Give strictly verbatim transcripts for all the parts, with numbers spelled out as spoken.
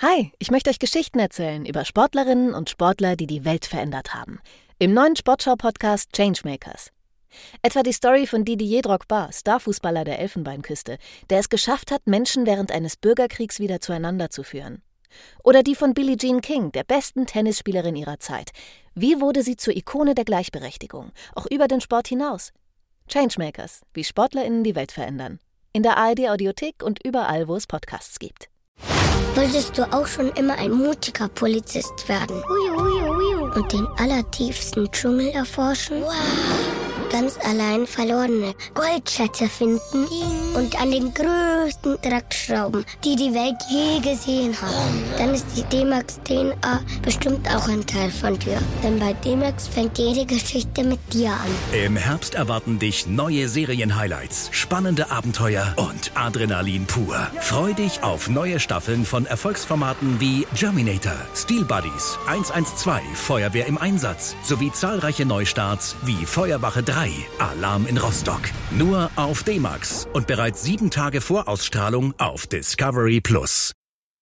Hi, ich möchte euch Geschichten erzählen über Sportlerinnen und Sportler, die die Welt verändert haben. Im neuen Sportschau-Podcast Changemakers. Etwa die Story von Didier Drogba, Starfußballer der Elfenbeinküste, der es geschafft hat, Menschen während eines Bürgerkriegs wieder zueinander zu führen. Oder die von Billie Jean King, der besten Tennisspielerin ihrer Zeit. Wie wurde sie zur Ikone der Gleichberechtigung, auch über den Sport hinaus? Changemakers, wie SportlerInnen die Welt verändern. In der A R D-Audiothek und überall, wo es Podcasts gibt. Wolltest du auch schon immer ein mutiger Polizist werden? Ui, ui, ui. Und den allertiefsten Dschungel erforschen? Wow. Ganz allein verlorene Goldschätze finden und an den größten Draht schrauben, die die Welt je gesehen hat. Dann ist die D-Max D N A bestimmt auch ein Teil von dir. Denn bei D-Max fängt jede Geschichte mit dir an. Im Herbst erwarten dich neue Serien-Highlights, spannende Abenteuer und Adrenalin pur. Freu dich auf neue Staffeln von Erfolgsformaten wie Germinator, Steel Buddies, eins eins zwei, Feuerwehr im Einsatz sowie zahlreiche Neustarts wie Feuerwache drei, Alarm in Rostock. Nur auf D-Max und bereits sieben Tage vor Ausstrahlung auf Discovery Plus.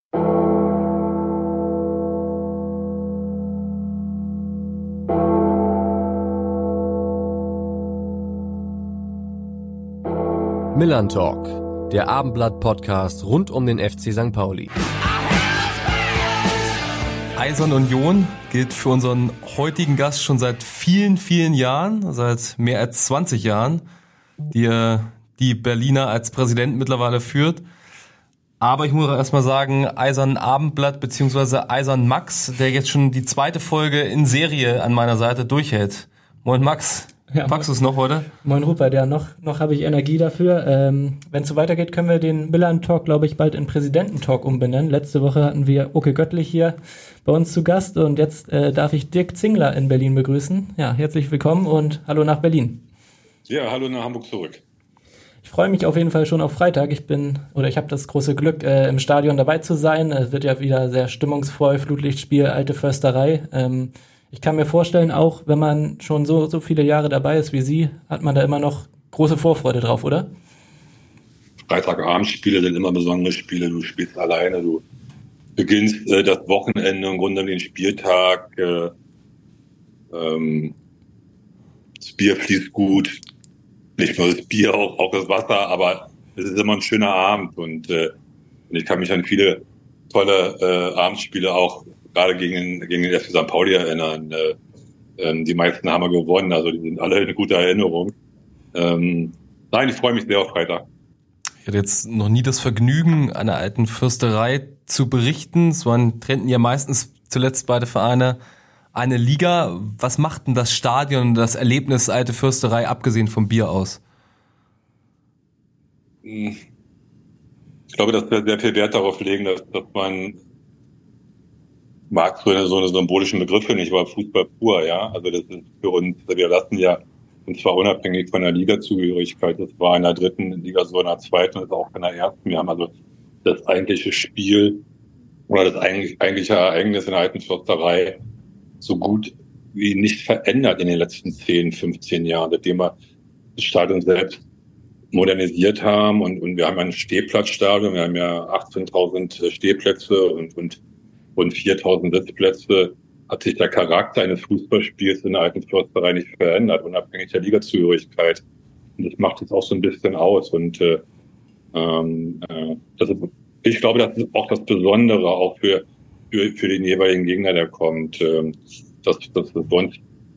Millern Talk, der Abendblatt-Podcast rund um den F C Sankt Pauli. Eisern Union gilt für unseren heutigen Gast schon seit vielen, vielen Jahren, seit mehr als zwanzig Jahren, die er die Berliner als Präsident mittlerweile führt. Aber ich muss auch erstmal sagen, Eisern Abendblatt bzw. Eisern Max, der jetzt schon die zweite Folge in Serie an meiner Seite durchhält. Moin Max. Ja, packst du es noch heute? Moin Rupert, ja, noch, noch habe ich Energie dafür. Ähm, Wenn es so weitergeht, können wir den Millern Talk, glaube ich, bald in Präsidenten-Talk umbenennen. Letzte Woche hatten wir Oke Göttlich hier bei uns zu Gast und jetzt äh, darf ich Dirk Zingler in Berlin begrüßen. Ja, herzlich willkommen und hallo nach Berlin. Ja, hallo nach Hamburg zurück. Ich freue mich auf jeden Fall schon auf Freitag. Ich bin, oder ich habe das große Glück, äh, im Stadion dabei zu sein. Es wird ja wieder sehr stimmungsvoll, Flutlichtspiel, alte Försterei. Ähm, Ich kann mir vorstellen, auch wenn man schon so so viele Jahre dabei ist wie Sie, hat man da immer noch große Vorfreude drauf, oder? Freitagabendspiele sind immer besondere Spiele. Du spielst alleine, du beginnst äh, das Wochenende, im Grunde den Spieltag. Äh, ähm, das Bier fließt gut. Nicht nur das Bier, auch, auch das Wasser, aber es ist immer ein schöner Abend. Und äh, ich kann mich an viele tolle äh, Abendspiele auch gerade gegen, gegen den F C Sankt Pauli erinnern. Äh, ähm, die meisten haben wir gewonnen, also die sind alle eine gute Erinnerung. Ähm, nein, ich freue mich sehr auf Freitag. Ich hatte jetzt noch nie das Vergnügen, an der alten Fürsterei zu berichten. Es waren trennten ja meistens zuletzt beide Vereine eine Liga. Was macht denn das Stadion, das Erlebnis alte Fürsterei, abgesehen vom Bier aus? Ich glaube, dass wir sehr viel Wert darauf legen, dass, dass man mag so eine, so eine symbolischen Begriffe nicht, aber Fußball pur, ja. Also das ist für uns, wir lassen ja, und zwar unabhängig von der Ligazugehörigkeit, das war in der dritten Liga, so in der zweiten, und auch in der ersten. Wir haben also das eigentliche Spiel oder das eigentlich, eigentliche Ereignis in der alten Försterei so gut wie nicht verändert in den letzten zehn, fünfzehn Jahren, seitdem wir das Stadion selbst modernisiert haben und, und wir haben ein Stehplatzstadion, wir haben ja achtzehntausend Stehplätze und, und und viertausend Sitzplätze, hat sich der Charakter eines Fußballspiels in der alten Försterei nicht verändert, unabhängig der Ligazugehörigkeit. Und das macht es auch so ein bisschen aus. Und äh, ähm, äh, das ist, ich glaube, das ist auch das Besondere, auch für, für, für den jeweiligen Gegner, der kommt. Ähm, dass, dass das sonst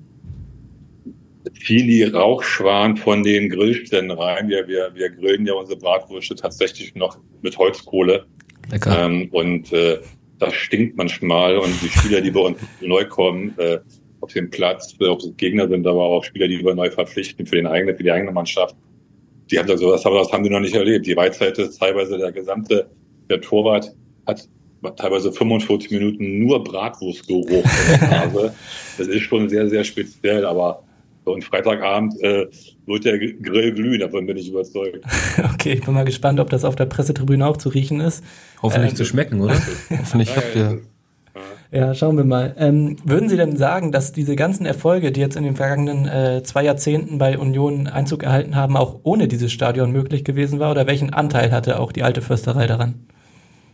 ziehen die Rauchschwaden von den Grillständen rein. Wir, wir, wir grillen ja unsere Bratwürste tatsächlich noch mit Holzkohle. Lecker. Ähm, und äh, das stinkt manchmal und die Spieler, die bei uns neu kommen, äh, auf dem Platz, äh, ob es Gegner sind, aber auch Spieler, die wir neu verpflichten für den eigenen, für die eigene Mannschaft, die haben gesagt, das, aber das haben die noch nicht erlebt. Die Weitseite ist teilweise der gesamte, der Torwart hat teilweise fünfundvierzig Minuten nur Bratwurstgeruch in der Nase. Das ist schon sehr, sehr speziell, aber und Freitagabend äh, wird der Grill glühen, davon bin ich überzeugt. Okay, ich bin mal gespannt, ob das auf der Pressetribüne auch zu riechen ist. Hoffentlich ähm, zu schmecken, oder? Hoffentlich habt ihr... Ja, schauen wir mal. Ähm, würden Sie denn sagen, dass diese ganzen Erfolge, die jetzt in den vergangenen äh, zwei Jahrzehnten bei Union Einzug erhalten haben, auch ohne dieses Stadion möglich gewesen war? Oder welchen Anteil hatte auch die alte Försterei daran?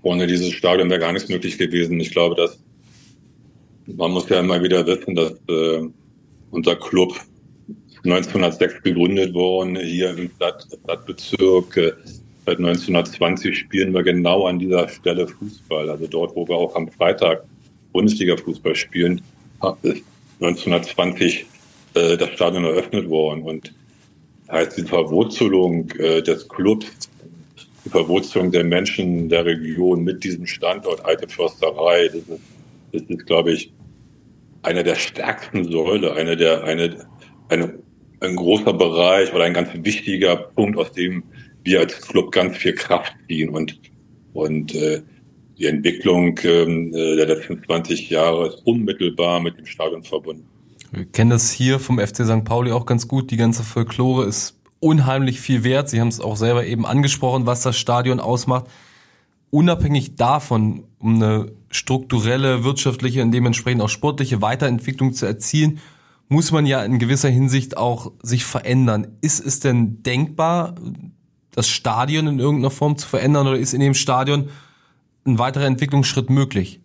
ohne dieses Stadion wäre gar nichts möglich gewesen. Ich glaube, dass man muss ja immer wieder wissen, dass äh, unser Club neunzehnhundertsechs gegründet worden, hier im Stadt, Stadtbezirk. Äh, seit neunzehnhundertzwanzig spielen wir genau an dieser Stelle Fußball. Also dort, wo wir auch am Freitag Bundesliga-Fußball spielen, ist neunzehnhundertzwanzig äh, das Stadion eröffnet worden. Und das heißt, die Verwurzelung äh, des Clubs, die Verwurzelung der Menschen der Region mit diesem Standort Alte Försterei, das ist, das ist, glaube ich, eine der stärksten Säule, eine der, eine, eine, ein großer Bereich oder ein ganz wichtiger Punkt, aus dem wir als Club ganz viel Kraft ziehen. Und, und äh, die Entwicklung äh, der letzten zwanzig Jahre ist unmittelbar mit dem Stadion verbunden. Wir kennen das hier vom F C Sankt Pauli auch ganz gut. Die ganze Folklore ist unheimlich viel wert. Sie haben es auch selber eben angesprochen, was das Stadion ausmacht. Unabhängig davon, um eine strukturelle, wirtschaftliche und dementsprechend auch sportliche Weiterentwicklung zu erzielen, muss man ja in gewisser Hinsicht auch sich verändern. Ist es denn denkbar, das Stadion in irgendeiner Form zu verändern, oder ist in dem Stadion ein weiterer Entwicklungsschritt möglich?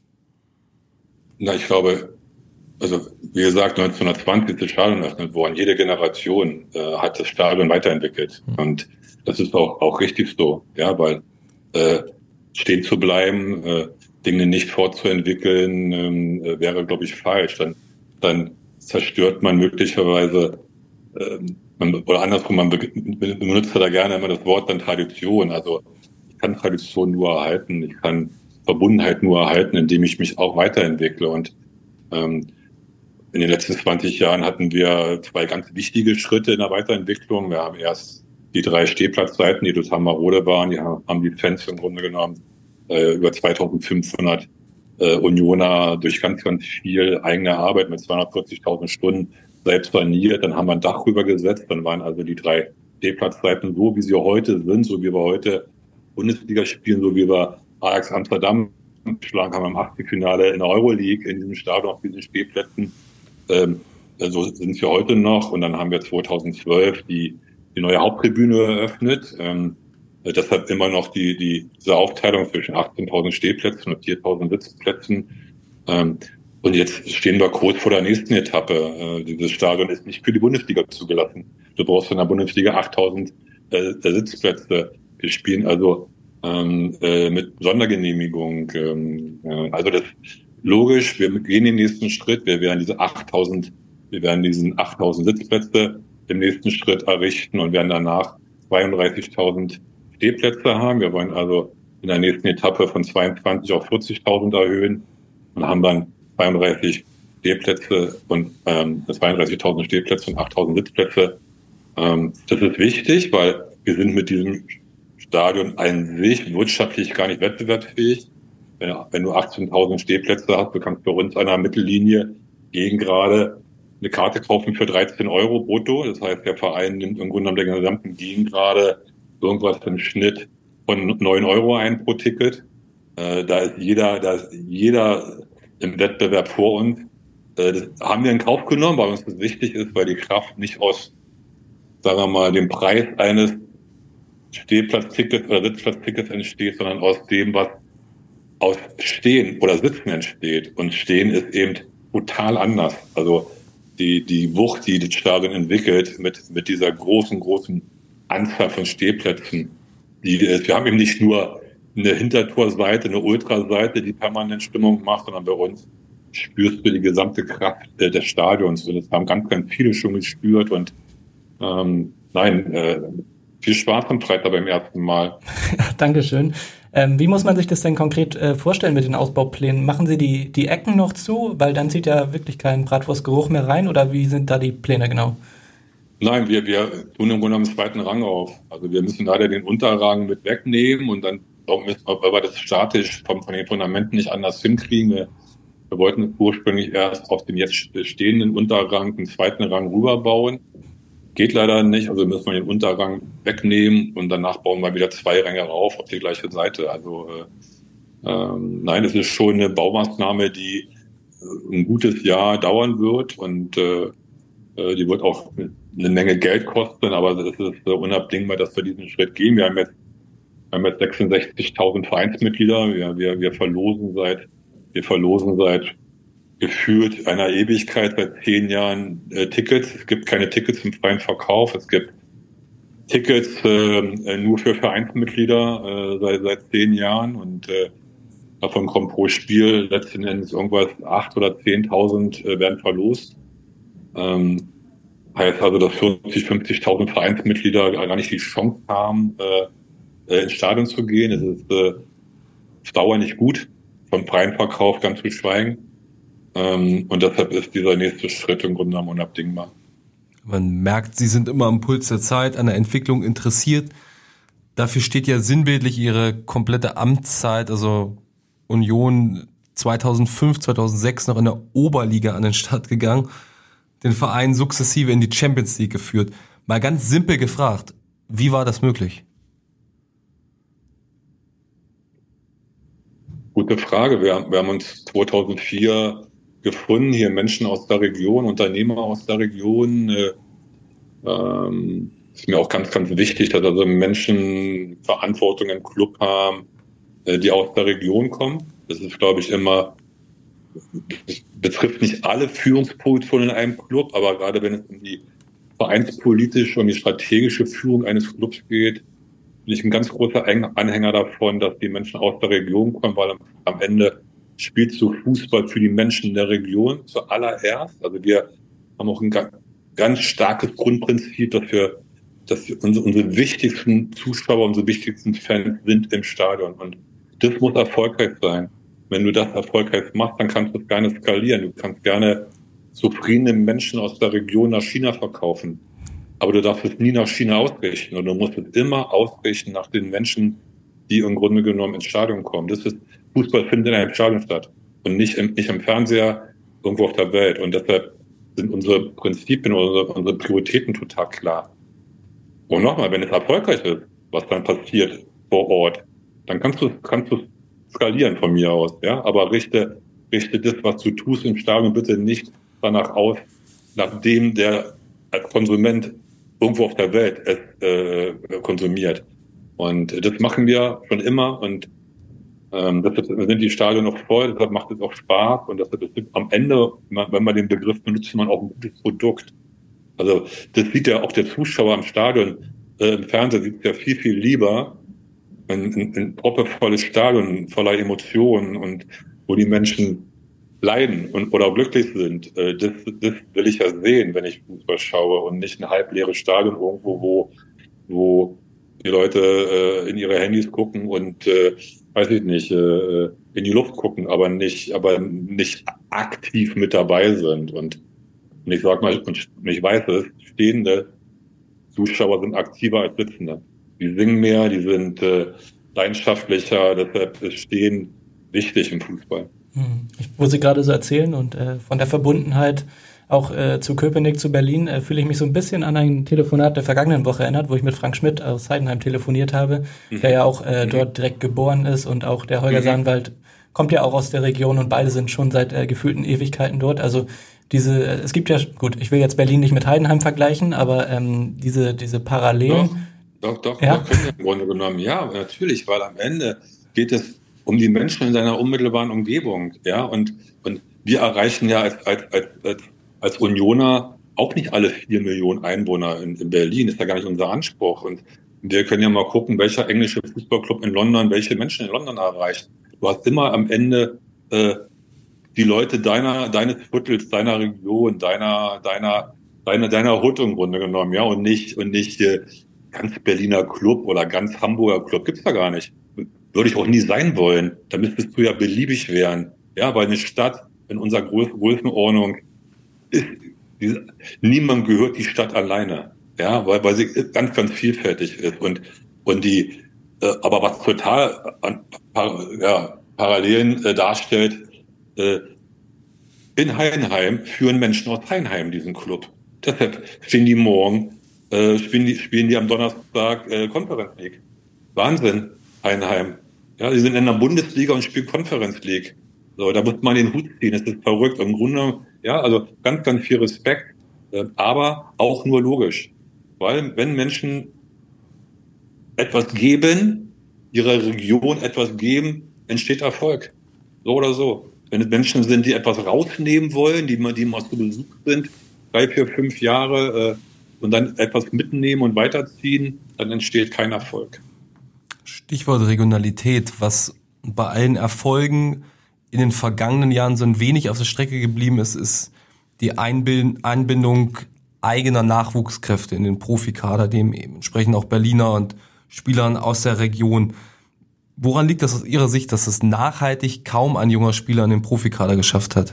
Na, ich glaube, also wie gesagt, neunzehnhundertzwanzig ist das Stadion eröffnet worden. Jede Generation äh, hat das Stadion weiterentwickelt. Mhm. Und das ist auch, auch richtig so, ja, weil äh, stehen zu bleiben, äh, Dinge nicht fortzuentwickeln, äh, wäre, glaube ich, falsch. Dann, dann zerstört man möglicherweise, äh, man, oder andersrum, man benutzt da gerne immer das Wort dann Tradition. Also ich kann Tradition nur erhalten, ich kann Verbundenheit nur erhalten, indem ich mich auch weiterentwickle. Und ähm, in den letzten zwanzig Jahren hatten wir zwei ganz wichtige Schritte in der Weiterentwicklung. Wir haben erst die drei Stehplatzseiten, die total marode waren, die haben die Fans im Grunde genommen äh, über zweitausendfünfhundert äh, Unioner durch ganz, ganz viel eigene Arbeit mit zweihundertvierzigtausend Stunden selbst saniert. Dann haben wir ein Dach rübergesetzt. Dann waren also die drei Stehplatzseiten so, wie sie heute sind, so wie wir heute Bundesliga spielen, so wie wir Ajax Amsterdam geschlagen haben im Achtelfinale in der Euroleague, in diesem Stadion auf diesen Stehplätzen. Ähm, so sind wir heute noch. Und dann haben wir zweitausendzwölf die, die neue Haupttribüne eröffnet. Ähm, deshalb immer noch die, die, diese Aufteilung zwischen achtzehntausend Stehplätzen und viertausend Sitzplätzen. Ähm, und jetzt stehen wir kurz vor der nächsten Etappe. Äh, dieses Stadion ist nicht für die Bundesliga zugelassen. Du brauchst in der Bundesliga achttausend äh, Sitzplätze. Wir spielen also ähm, äh, mit Sondergenehmigung. Ähm, äh, also das logisch, wir gehen den nächsten Schritt. Wir werden diese achttausend, wir werden diesen achttausend Sitzplätze im nächsten Schritt errichten und werden danach zweiunddreißigtausend Stehplätze haben. Wir wollen also in der nächsten Etappe von zweiundzwanzig auf vierzigtausend erhöhen und haben dann zweiunddreißig Stehplätze und ähm, zweiunddreißigtausend Stehplätze und achttausend Sitzplätze. Ähm, das ist wichtig, weil wir sind mit diesem Stadion an sich wirtschaftlich gar nicht wettbewerbsfähig. Wenn, wenn du achtzehntausend Stehplätze hast, du kannst bei uns an der Mittellinie gegen gerade eine Karte kaufen für dreizehn Euro brutto. Das heißt, der Verein nimmt im Grunde genommen der gesamten Gegend gerade irgendwas im Schnitt von neun Euro ein pro Ticket. Äh, da ist jeder, da ist jeder im Wettbewerb vor uns. Äh, das haben wir in Kauf genommen, weil uns das wichtig ist, weil die Kraft nicht aus, sagen wir mal, dem Preis eines Stehplatztickets oder Sitzplatztickets entsteht, sondern aus dem, was aus Stehen oder Sitzen entsteht. Und Stehen ist eben total anders. Also die, die Wucht, die das Stadion entwickelt mit, mit dieser großen, großen Anzahl von Stehplätzen, die, wir haben eben nicht nur eine Hintertorseite, eine Ultraseite, die permanent Stimmung macht, sondern bei uns spürst du die gesamte Kraft äh, des Stadions. Und das haben ganz, ganz viele schon gespürt. Und ähm, nein, äh, viel Spaß am Freitag beim ersten Mal. Dankeschön. Ähm, wie muss man sich das denn konkret äh, vorstellen mit den Ausbauplänen? Machen Sie die, die Ecken noch zu? Weil dann zieht ja wirklich kein Bratwurstgeruch mehr rein. Oder wie sind da die Pläne genau? Nein, wir, wir tun im Grunde genommen den zweiten Rang auf. Also wir müssen leider den Unterrang mit wegnehmen und dann müssen wir, weil wir das statisch von, von den Fundamenten nicht anders hinkriegen. Wir, wir wollten ursprünglich erst auf den jetzt stehenden Unterrang einen zweiten Rang rüberbauen. Geht leider nicht, also müssen wir den Unterrang wegnehmen und danach bauen wir wieder zwei Ränge rauf auf die gleiche Seite. Also äh, ähm, nein, es ist schon eine Baumaßnahme, die äh, ein gutes Jahr dauern wird und äh, die wird auch eine Menge Geld kosten, aber es ist äh, unabdingbar, dass wir diesen Schritt gehen. Wir haben jetzt Wir haben jetzt sechsundsechzigtausend Vereinsmitglieder. Wir, wir, wir verlosen seit, wir verlosen seit gefühlt einer Ewigkeit, seit zehn Jahren äh, Tickets. Es gibt keine Tickets im freien Verkauf. Es gibt Tickets äh, nur für Vereinsmitglieder äh, seit, seit zehn Jahren und äh, davon kommt pro Spiel letzten Endes irgendwas acht oder zehntausend äh, werden verlost. Ähm, heißt also, dass vierzig, fünfzigtausend Vereinsmitglieder gar nicht die Chance haben, äh, äh, ins Stadion zu gehen. Es ist äh, auf Dauer nicht gut, vom freien Verkauf ganz zu schweigen. Ähm, und deshalb ist dieser nächste Schritt im Grunde genommen unabdingbar. Man merkt, Sie sind immer am Puls der Zeit, an der Entwicklung interessiert. Dafür steht ja sinnbildlich Ihre komplette Amtszeit, also Union zweitausendfünf, zweitausendsechs noch in der Oberliga an den Start gegangen, den Verein sukzessive in die Champions League geführt. Mal ganz simpel gefragt, wie war das möglich? Gute Frage. Wir, wir haben uns zweitausendvier gefunden, hier Menschen aus der Region, Unternehmer aus der Region. Äh, ähm, ist mir auch ganz, ganz wichtig, dass also Menschen Verantwortung im Club haben, äh, die aus der Region kommen. Das ist, glaube ich, immer, das betrifft nicht alle Führungspositionen in einem Club, aber gerade wenn es um die vereinspolitische und die strategische Führung eines Clubs geht, bin ich ein ganz großer Anhänger davon, dass die Menschen aus der Region kommen, weil am Ende spielst du Fußball für die Menschen der Region zuallererst. Also wir haben auch ein ganz starkes Grundprinzip, dass wir, dass wir unsere, unsere wichtigsten Zuschauer, unsere wichtigsten Fans sind im Stadion. Und das muss erfolgreich sein. Wenn du das erfolgreich machst, dann kannst du es gerne skalieren. Du kannst gerne zufriedene Menschen aus der Region nach China verkaufen. Aber du darfst es nie nach China ausrichten. Und du musst es immer ausrichten nach den Menschen, die im Grunde genommen ins Stadion kommen. Das ist, Fußball findet in einem Stadion statt und nicht im, nicht im Fernseher irgendwo auf der Welt. Und deshalb sind unsere Prinzipien, unsere, unsere Prioritäten total klar. Und nochmal, wenn es erfolgreich ist, was dann passiert vor Ort, dann kannst du, kannst du skalieren von mir aus, ja. Aber richte, richte das, was du tust im Stadion, bitte nicht danach aus, nachdem der als Konsument irgendwo auf der Welt es äh, konsumiert. Und das machen wir schon immer und ähm, deshalb sind die Stadien noch voll, deshalb macht es auch Spaß und deshalb ist am Ende, wenn man den Begriff benutzt, man auch ein gutes Produkt. Also das sieht ja auch der Zuschauer am Stadion, äh, im Fernsehen sieht es ja viel, viel lieber, ein, ein, ein proppevolles Stadion voller Emotionen und wo die Menschen leiden und oder glücklich sind. Äh, das, das will ich ja sehen, wenn ich Fußball schaue und nicht ein halbleeres Stadion irgendwo, wo, wo die Leute äh, in ihre Handys gucken und äh, weiß ich nicht, äh, in die Luft gucken, aber nicht, aber nicht aktiv mit dabei sind. Und, und ich sag mal, und ich weiß es, stehende Zuschauer sind aktiver als Sitzende. Die singen mehr, die sind äh, leidenschaftlicher, deshalb ist Stehen wichtig im Fußball. Ich, wo Sie gerade so erzählen und äh, von der Verbundenheit auch äh, zu Köpenick, zu Berlin, äh, fühle ich mich so ein bisschen an ein Telefonat der vergangenen Woche erinnert, wo ich mit Frank Schmidt aus Heidenheim telefoniert habe, mhm. der ja auch äh, mhm. dort direkt geboren ist und auch der Holger mhm. Sahnwald kommt ja auch aus der Region und beide sind schon seit äh, gefühlten Ewigkeiten dort. Also diese, äh, es gibt ja, gut, ich will jetzt Berlin nicht mit Heidenheim vergleichen, aber ähm, diese diese Parallelen. Doch, doch, doch, ja? doch im Grunde genommen, ja, natürlich, weil am Ende geht es um die Menschen in seiner unmittelbaren Umgebung, ja, und und wir erreichen ja als als als, als Unioner auch nicht alle vier Millionen Einwohner in, in Berlin, ist ja gar nicht unser Anspruch. Und wir können ja mal gucken, welcher englische Fußballclub in London welche Menschen in London erreicht. Du hast immer am Ende äh, die Leute deiner deines Viertels, deiner Region, deiner deiner deiner deiner Hut im Grunde genommen, ja, und nicht und nicht äh, ganz Berliner Club oder ganz Hamburger Club, gibt's da gar nicht. Würde ich auch nie sein wollen. Da müsstest du ja beliebig werden. Ja, weil eine Stadt in unserer Größ- Größenordnung ist, die, niemand gehört die Stadt alleine. Ja, weil, weil sie ganz, ganz vielfältig ist. Und, und die, äh, aber was total an, par, ja, Parallelen äh, darstellt, äh, in Heidenheim führen Menschen aus Heidenheim diesen Club. Deshalb stehen die morgen, äh, spielen die, spielen die am Donnerstag äh, Conference League. Wahnsinn, Heidenheim. Ja, die sind in der Bundesliga und spielen Conference League. So, da muss man den Hut ziehen, das ist verrückt. Im Grunde, ja, also ganz, ganz viel Respekt, äh, aber auch nur logisch. Weil wenn Menschen etwas geben, ihrer Region etwas geben, entsteht Erfolg. So oder so. Wenn es Menschen sind, die etwas rausnehmen wollen, die mal, die mal zu Besuch sind, drei, vier, fünf Jahre, äh, und dann etwas mitnehmen und weiterziehen, dann entsteht kein Erfolg. Stichwort Regionalität, was bei allen Erfolgen in den vergangenen Jahren so ein wenig auf der Strecke geblieben ist, ist die Einbindung eigener Nachwuchskräfte in den Profikader, dem entsprechend auch Berliner und Spielern aus der Region. Woran liegt das aus Ihrer Sicht, dass es nachhaltig kaum ein junger Spieler in den Profikader geschafft hat?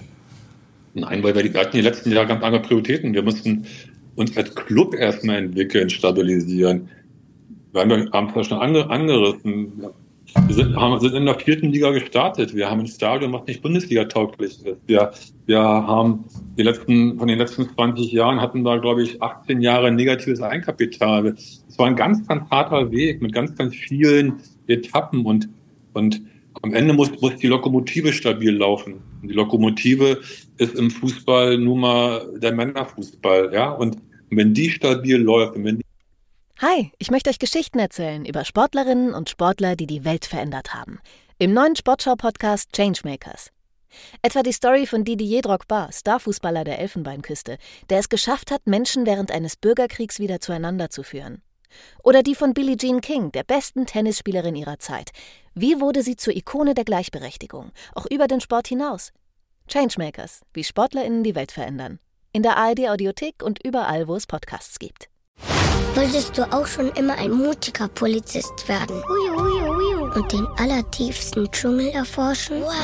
Nein, weil wir, die, wir hatten die letzten Jahre ganz andere Prioritäten. Wir mussten uns als Club erstmal entwickeln, stabilisieren. Wir haben es ja schon ange, angerissen. Wir sind, haben, sind in der vierten Liga gestartet. Wir haben ein Stadion, was nicht Bundesliga-tauglich ist. Wir, wir haben die letzten, von den letzten zwanzig Jahren hatten da, glaube ich, achtzehn Jahre negatives Eigenkapital. Es war ein ganz, ganz harter Weg mit ganz, ganz vielen Etappen und, und am Ende muss, muss die Lokomotive stabil laufen. Und die Lokomotive ist im Fußball nun mal der Männerfußball, ja. Und wenn die stabil läuft, wenn die Hi, ich möchte euch Geschichten erzählen über Sportlerinnen und Sportler, die die Welt verändert haben. Im neuen Sportschau-Podcast Changemakers. Etwa die Story von Didier Drogba, Starfußballer der Elfenbeinküste, der es geschafft hat, Menschen während eines Bürgerkriegs wieder zueinander zu führen. Oder die von Billie Jean King, der besten Tennisspielerin ihrer Zeit. Wie wurde sie zur Ikone der Gleichberechtigung, auch über den Sport hinaus? Changemakers, wie SportlerInnen die Welt verändern. In der A R D-Audiothek und überall, wo es Podcasts gibt. Wolltest du auch schon immer ein mutiger Polizist werden? Ui, ui, ui. Und den allertiefsten Dschungel erforschen? Wow.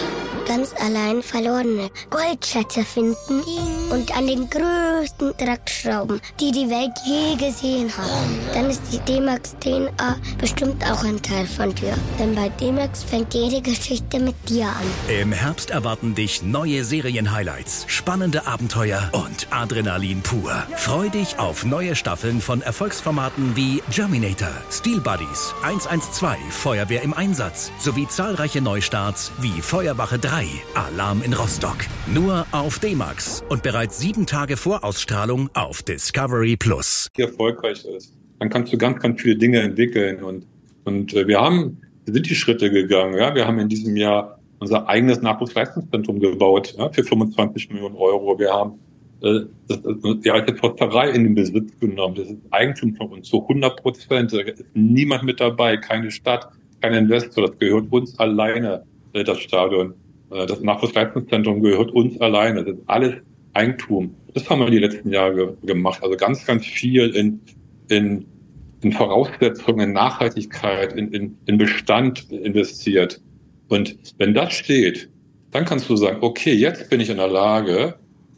Ganz allein verlorene Goldschätze finden und an den größten Dreck schrauben, die die Welt je gesehen hat. Dann ist die D-Max D N A bestimmt auch ein Teil von dir. Denn bei D-Max fängt jede Geschichte mit dir an. Im Herbst erwarten dich neue Serien-Highlights, spannende Abenteuer und Adrenalin pur. Freu dich auf neue Staffeln von Erfolgsformaten wie Germinator, Steel Buddies, eins eins zwei, Feuerwehr im Einsatz sowie zahlreiche Neustarts wie Feuerwache drei, Alarm in Rostock. Nur auf D-Max und bereits sieben Tage vor Ausstrahlung auf Discovery Plus. Die erfolgreich ist, dann kannst du ganz, ganz viele Dinge entwickeln und, und äh, wir haben, wir sind die Schritte gegangen, ja, wir haben in diesem Jahr unser eigenes Nachwuchsleistungszentrum gebaut, ja, für fünfundzwanzig Millionen Euro. Wir haben äh, das, das, die alte Försterei in den Besitz genommen. Das ist Eigentum von uns zu hundert Prozent. Da ist niemand mit dabei, keine Stadt, kein Investor. Das gehört uns alleine, äh, das Stadion. Das Nachwuchsleistungszentrum gehört uns alleine. Das ist alles Eigentum. Das haben wir die letzten Jahre ge- gemacht. Also ganz, ganz viel in, in, in Voraussetzungen, in Nachhaltigkeit, in, in, in Bestand investiert. Und wenn das steht, dann kannst du sagen, okay, jetzt bin ich in der Lage,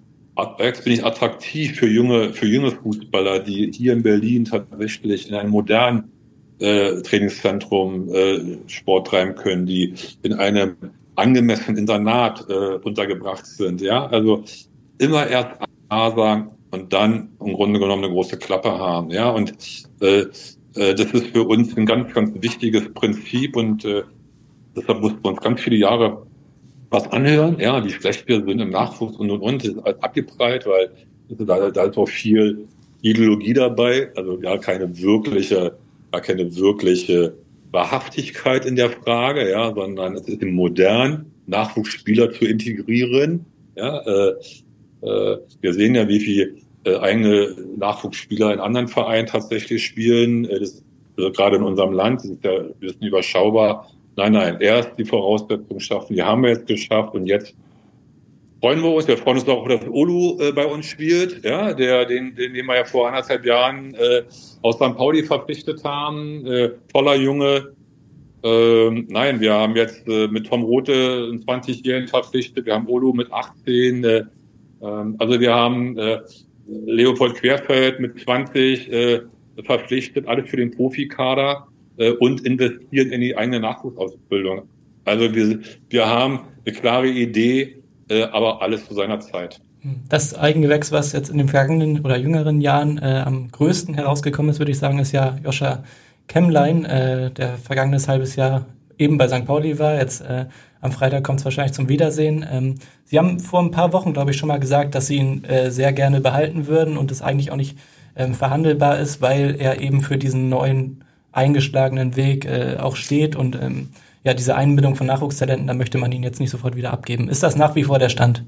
jetzt bin ich attraktiv für junge, für junge Fußballer, die hier in Berlin tatsächlich in einem modernen äh, Trainingszentrum äh, Sport treiben können, die in einem angemessenen Internat äh, untergebracht sind. Ja, also immer erst A sagen und dann im Grunde genommen eine große Klappe haben. Ja, und äh, äh, das ist für uns ein ganz, ganz wichtiges Prinzip und äh, deshalb mussten wir uns ganz viele Jahre was anhören, ja, wie schlecht wir sind im Nachwuchs und und und. Das ist alles abgeprallt, weil da, da ist auch viel Ideologie dabei, also ja, keine wirkliche, gar keine wirkliche Wahrhaftigkeit in der Frage, ja, sondern es ist im modernen Nachwuchsspieler zu integrieren. Ja, äh, äh, wir sehen ja, wie viele äh, eigene Nachwuchsspieler in anderen Vereinen tatsächlich spielen. Äh, das, also gerade in unserem Land, das ist ja ein bisschen überschaubar. Nein, nein, erst die Voraussetzungen schaffen, die haben wir jetzt geschafft und jetzt freuen wir uns. Wir freuen uns auch, dass Olu äh, bei uns spielt, ja, der, den, den, den wir ja vor anderthalb Jahren äh, aus Sankt Pauli verpflichtet haben. Äh, toller Junge. Ähm, nein, wir haben jetzt äh, mit Tom Rothe einen zwanzigjährigen verpflichtet. Wir haben Olu mit achtzehn. Äh, ähm, also wir haben äh, Leopold Querfeld mit zwanzig äh, verpflichtet, alles für den Profikader äh, und investieren in die eigene Nachwuchsausbildung. Also wir, wir haben eine klare Idee, aber alles zu seiner Zeit. Das Eigengewächs, was jetzt in den vergangenen oder jüngeren Jahren äh, am größten herausgekommen ist, würde ich sagen, ist ja Joscha Kemmlein, äh, der vergangenes halbes Jahr eben bei Sankt Pauli war. Jetzt äh, am Freitag kommt es wahrscheinlich zum Wiedersehen. Ähm, Sie haben vor ein paar Wochen, glaube ich, schon mal gesagt, dass Sie ihn äh, sehr gerne behalten würden und es eigentlich auch nicht ähm, verhandelbar ist, weil er eben für diesen neuen eingeschlagenen Weg äh, auch steht und ähm, ja, diese Einbindung von Nachwuchstalenten, da möchte man ihn jetzt nicht sofort wieder abgeben. Ist das nach wie vor der Stand?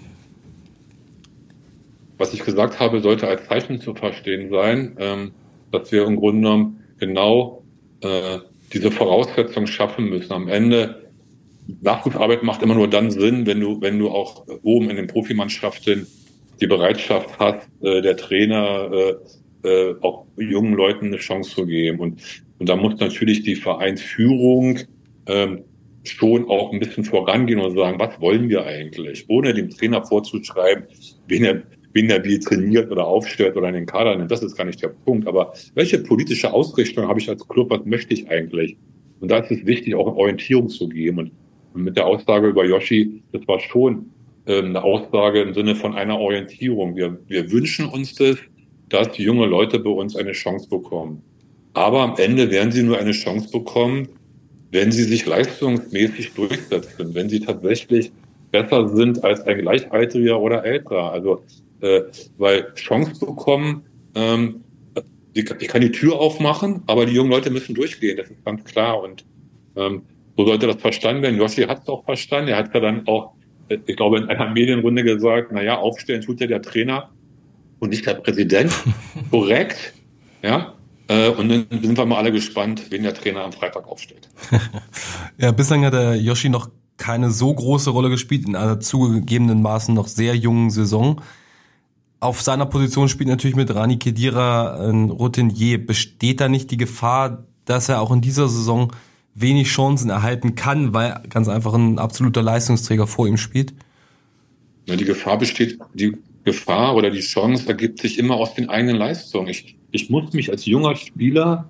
Was ich gesagt habe, sollte als Zeichen zu verstehen sein, ähm, dass wir im Grunde genommen genau äh, diese Voraussetzung schaffen müssen. Am Ende, Nachwuchsarbeit macht immer nur dann Sinn, wenn du, wenn du auch oben in den Profimannschaften die Bereitschaft hast, äh, der Trainer äh, äh, auch jungen Leuten eine Chance zu geben. Und, und da muss natürlich die Vereinsführung ähm, schon auch ein bisschen vorangehen und sagen, was wollen wir eigentlich? Ohne dem Trainer vorzuschreiben, wen er, wen er wie trainiert oder aufstellt oder in den Kader nimmt. Das ist gar nicht der Punkt. Aber welche politische Ausrichtung habe ich als Club? Was möchte ich eigentlich? Und da ist es wichtig, auch eine Orientierung zu geben. Und, und mit der Aussage über Yoshi, das war schon ähm, eine Aussage im Sinne von einer Orientierung. Wir, wir wünschen uns das, dass junge Leute bei uns eine Chance bekommen. Aber am Ende werden sie nur eine Chance bekommen, wenn sie sich leistungsmäßig durchsetzen, wenn sie tatsächlich besser sind als ein Gleichaltriger oder Älterer. Also, äh, weil Chance bekommen, ähm, ich kann die Tür aufmachen, aber die jungen Leute müssen durchgehen, das ist ganz klar. Und ähm, so sollte das verstanden werden. Yoshi hat es auch verstanden. Er hat ja dann auch, ich glaube, in einer Medienrunde gesagt, naja, aufstellen tut ja der Trainer und nicht der Präsident. Korrekt, ja. Äh, und dann sind wir mal alle gespannt, wen der Trainer am Freitag aufstellt. Ja, bislang hat der Yoshi noch keine so große Rolle gespielt, in einer zugegebenen Maßen noch sehr jungen Saison. Auf seiner Position spielt natürlich mit Rani Khedira ein Routinier. Besteht da nicht die Gefahr, dass er auch in dieser Saison wenig Chancen erhalten kann, weil ganz einfach ein absoluter Leistungsträger vor ihm spielt? Ja, die Gefahr besteht, die Gefahr oder die Chance ergibt sich immer aus den eigenen Leistungen. Ich, ich muss mich als junger Spieler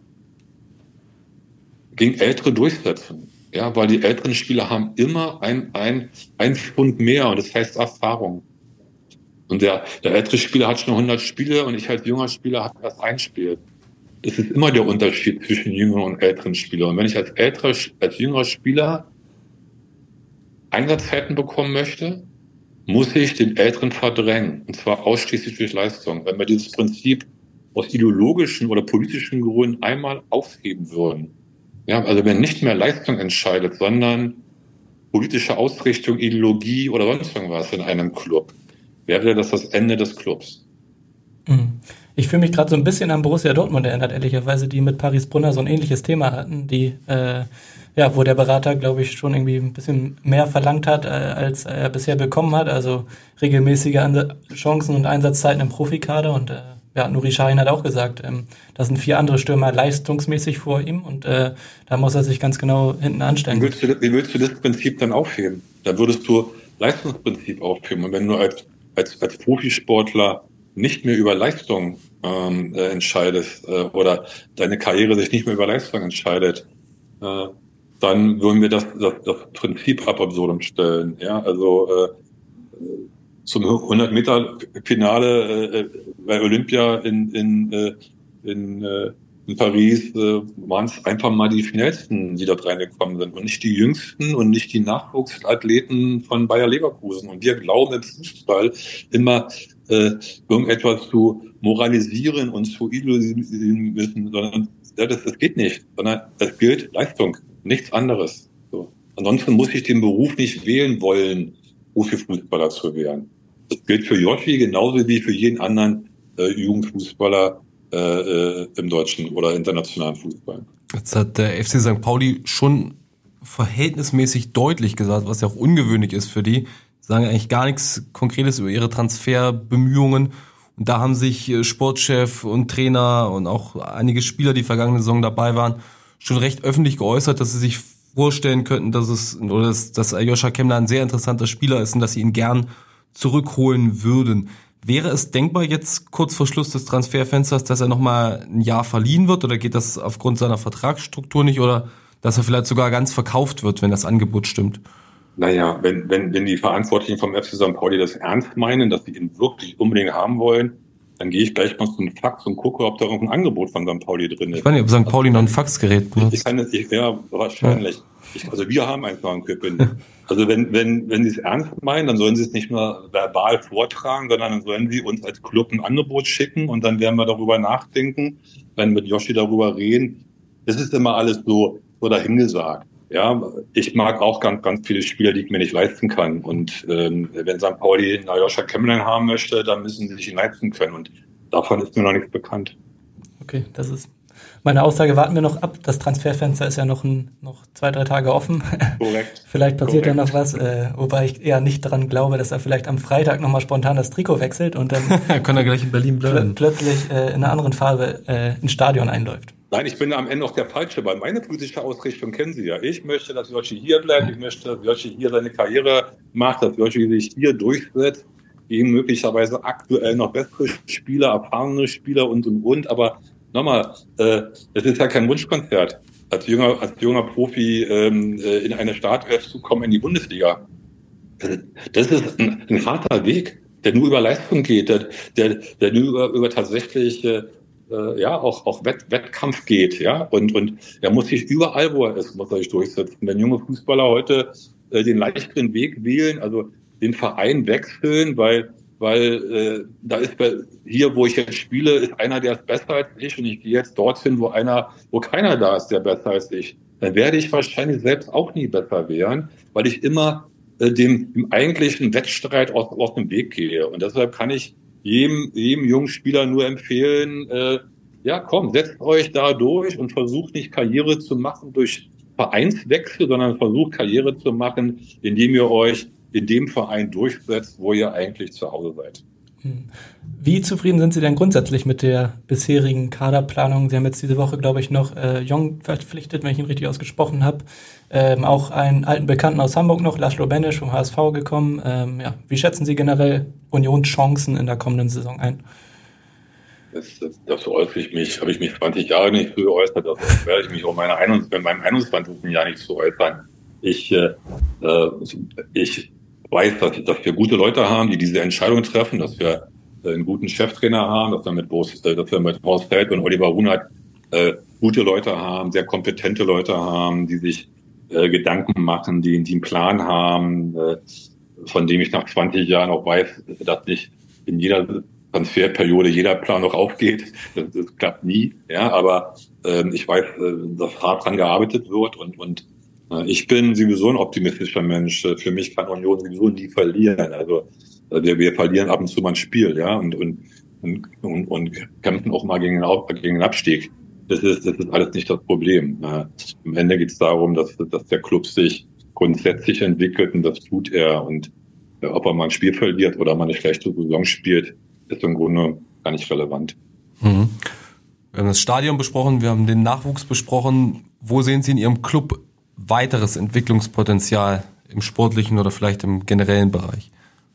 gegen Ältere durchsetzen. Ja, weil die älteren Spieler haben immer ein, ein, ein Pfund mehr und das heißt Erfahrung. Und der, der ältere Spieler hat schon hundert Spiele und ich als junger Spieler habe erst ein Spiel. Das ist immer der Unterschied zwischen jüngeren und älteren Spielern. Und wenn ich als älterer, als jüngerer Spieler Einsatzzeiten bekommen möchte, muss ich den Älteren verdrängen. Und zwar ausschließlich durch Leistung. Wenn wir dieses Prinzip aus ideologischen oder politischen Gründen einmal aufheben würden, ja, also wenn nicht mehr Leistung entscheidet, sondern politische Ausrichtung, Ideologie oder sonst irgendwas in einem Club, wäre das das Ende des Clubs. Ich fühle mich gerade so ein bisschen an Borussia Dortmund erinnert, ehrlicherweise, die mit Paris Brunner so ein ähnliches Thema hatten, die, äh, ja, wo der Berater, glaube ich, schon irgendwie ein bisschen mehr verlangt hat, äh, als er bisher bekommen hat, also regelmäßige An- Chancen und Einsatzzeiten im Profikader und äh, ja, Nuri Sahin hat auch gesagt, ähm, da sind vier andere Stürmer leistungsmäßig vor ihm und äh, da muss er sich ganz genau hinten anstellen. Wie willst du, wie willst du das Prinzip dann aufheben? Da würdest du Leistungsprinzip aufheben. Und wenn du als, als, als Profisportler nicht mehr über Leistung ähm, äh, entscheidest äh, oder deine Karriere sich nicht mehr über Leistung entscheidet, äh, dann würden wir das, das, das Prinzip ab absurdum stellen. Ja, also äh, zum hundert Meter Finale äh, bei Olympia in in äh, in, äh, in Paris äh, waren es einfach mal die Schnellsten, die dort reingekommen sind und nicht die Jüngsten und nicht die Nachwuchsathleten von Bayer Leverkusen. Und wir glauben im Fußball immer äh, irgendetwas zu moralisieren und zu idealisieren müssen, sondern ja, das, das geht nicht, sondern es gilt Leistung, nichts anderes. So. Ansonsten muss ich den Beruf nicht wählen wollen, Profifußballer zu werden. Das gilt für Yoshi genauso wie für jeden anderen äh, Jugendfußballer äh, äh, im deutschen oder internationalen Fußball. Jetzt hat der F C Sankt Pauli schon verhältnismäßig deutlich gesagt, was ja auch ungewöhnlich ist für die. Sie sagen eigentlich gar nichts Konkretes über ihre Transferbemühungen. Und da haben sich Sportchef und Trainer und auch einige Spieler, die vergangene Saison dabei waren, schon recht öffentlich geäußert, dass sie sich vorstellen könnten, dass es oder dass, dass Aljoscha Kemmler ein sehr interessanter Spieler ist und dass sie ihn gern zurückholen würden. Wäre es denkbar jetzt kurz vor Schluss des Transferfensters, dass er nochmal ein Jahr verliehen wird oder geht das aufgrund seiner Vertragsstruktur nicht oder dass er vielleicht sogar ganz verkauft wird, wenn das Angebot stimmt? Naja, wenn, wenn, wenn die Verantwortlichen vom F C Sankt Pauli das ernst meinen, dass sie ihn wirklich unbedingt haben wollen, dann gehe ich gleich mal zum Fax und gucke, ob da irgendein Angebot von Sankt Pauli drin ist. Ich weiß nicht, ob Sankt Pauli noch ein Faxgerät benutzt. Ich kann das, ich, ja, wahrscheinlich. Ja. Ich, also wir haben einfach einen Köppen. Also wenn, wenn, wenn sie es ernst meinen, dann sollen sie es nicht nur verbal vortragen, sondern dann sollen sie uns als Club ein Angebot schicken und dann werden wir darüber nachdenken, dann mit Yoshi darüber reden, das ist immer alles so, so dahingesagt. Ja, ich mag auch ganz, ganz viele Spieler, die ich mir nicht leisten kann. Und ähm, wenn Sankt Pauli einen Aljoscha Kemmelen haben möchte, dann müssen sie sich ihn leisten können. Und davon ist mir noch nichts bekannt. Okay, das ist meine Aussage. Warten wir noch ab. Das Transferfenster ist ja noch, ein, noch zwei, drei Tage offen. Korrekt. Vielleicht passiert Korrekt. ja noch was, äh, wobei ich eher nicht daran glaube, dass er vielleicht am Freitag nochmal spontan das Trikot wechselt und dann kann er gleich in Berlin bleiben. Pl- plötzlich äh, in einer anderen Farbe äh, ins Stadion einläuft. Nein, ich bin am Ende auch der Falsche, weil meine politische Ausrichtung kennen Sie ja. Ich möchte, dass Yoshi hier bleibt, ich möchte, dass Yoshi hier seine Karriere macht, dass Yoshi sich hier durchsetzt, gegen möglicherweise aktuell noch bessere Spieler, erfahrene Spieler und, und, und. Aber nochmal, äh, es ist ja kein Wunschkonzert, als junger, als junger Profi ähm, in eine Startelf zu kommen in die Bundesliga. Das ist ein, ein harter Weg, der nur über Leistung geht, der, der, der nur über, über tatsächlich äh, äh, ja auch auch Wett, Wettkampf geht, ja, und und er muss sich überall, wo er ist, muss er sich durchsetzen. Wenn junge Fußballer heute äh, den leichteren Weg wählen, also den Verein wechseln, weil weil äh, da ist bei, hier, wo ich jetzt spiele, ist einer, der ist besser als ich, und ich gehe jetzt dorthin, wo einer, wo keiner da ist, der besser als ich, dann werde ich wahrscheinlich selbst auch nie besser werden, weil ich immer äh, dem, dem eigentlichen Wettstreit aus, aus dem Weg gehe. Und deshalb kann ich jedem, jedem jungen Spieler nur empfehlen, äh, ja komm, setzt euch da durch und versucht nicht Karriere zu machen durch Vereinswechsel, sondern versucht Karriere zu machen, indem ihr euch in dem Verein durchsetzt, wo ihr eigentlich zu Hause seid. Wie zufrieden sind Sie denn grundsätzlich mit der bisherigen Kaderplanung? Sie haben jetzt diese Woche, glaube ich, noch äh, Jong verpflichtet, wenn ich ihn richtig ausgesprochen habe. Ähm, auch einen alten Bekannten aus Hamburg noch, Laszlo Benesch vom H S V gekommen. Ähm, ja. Wie schätzen Sie generell Unions Chancen in der kommenden Saison ein? Das, das, das äußere ich mich, habe ich mich zwanzig Jahre nicht so geäußert, das werde ich mich auch meine in meinem einundzwanzigsten Jahr nicht so äußern. Ich, äh, ich weiß, dass, dass wir gute Leute haben, die diese Entscheidung treffen, dass wir äh, einen guten Cheftrainer haben, dass wir mit Horst, dass wir mit Horst Held und Oliver Runert äh, gute Leute haben, sehr kompetente Leute haben, die sich äh, Gedanken machen, die, die einen Plan haben, äh, von dem ich nach zwanzig Jahren auch weiß, dass nicht in jeder Transferperiode jeder Plan noch aufgeht. Das, das klappt nie, ja, aber äh, ich weiß, äh, dass hart dran gearbeitet wird, und und ich bin sowieso ein optimistischer Mensch. Für mich kann Union sowieso nie verlieren. Also wir, wir verlieren ab und zu mal ein Spiel, ja, und und und, und kämpfen auch mal gegen den, gegen den Abstieg. Das ist das ist alles nicht das Problem. Am Ende geht es darum, dass dass der Club sich grundsätzlich entwickelt, und das tut er. Und ob er mal ein Spiel verliert oder mal eine schlechte Saison spielt, ist im Grunde gar nicht relevant. Mhm. Wir haben das Stadion besprochen, wir haben den Nachwuchs besprochen. Wo sehen Sie in Ihrem Club weiteres Entwicklungspotenzial im sportlichen oder vielleicht im generellen Bereich?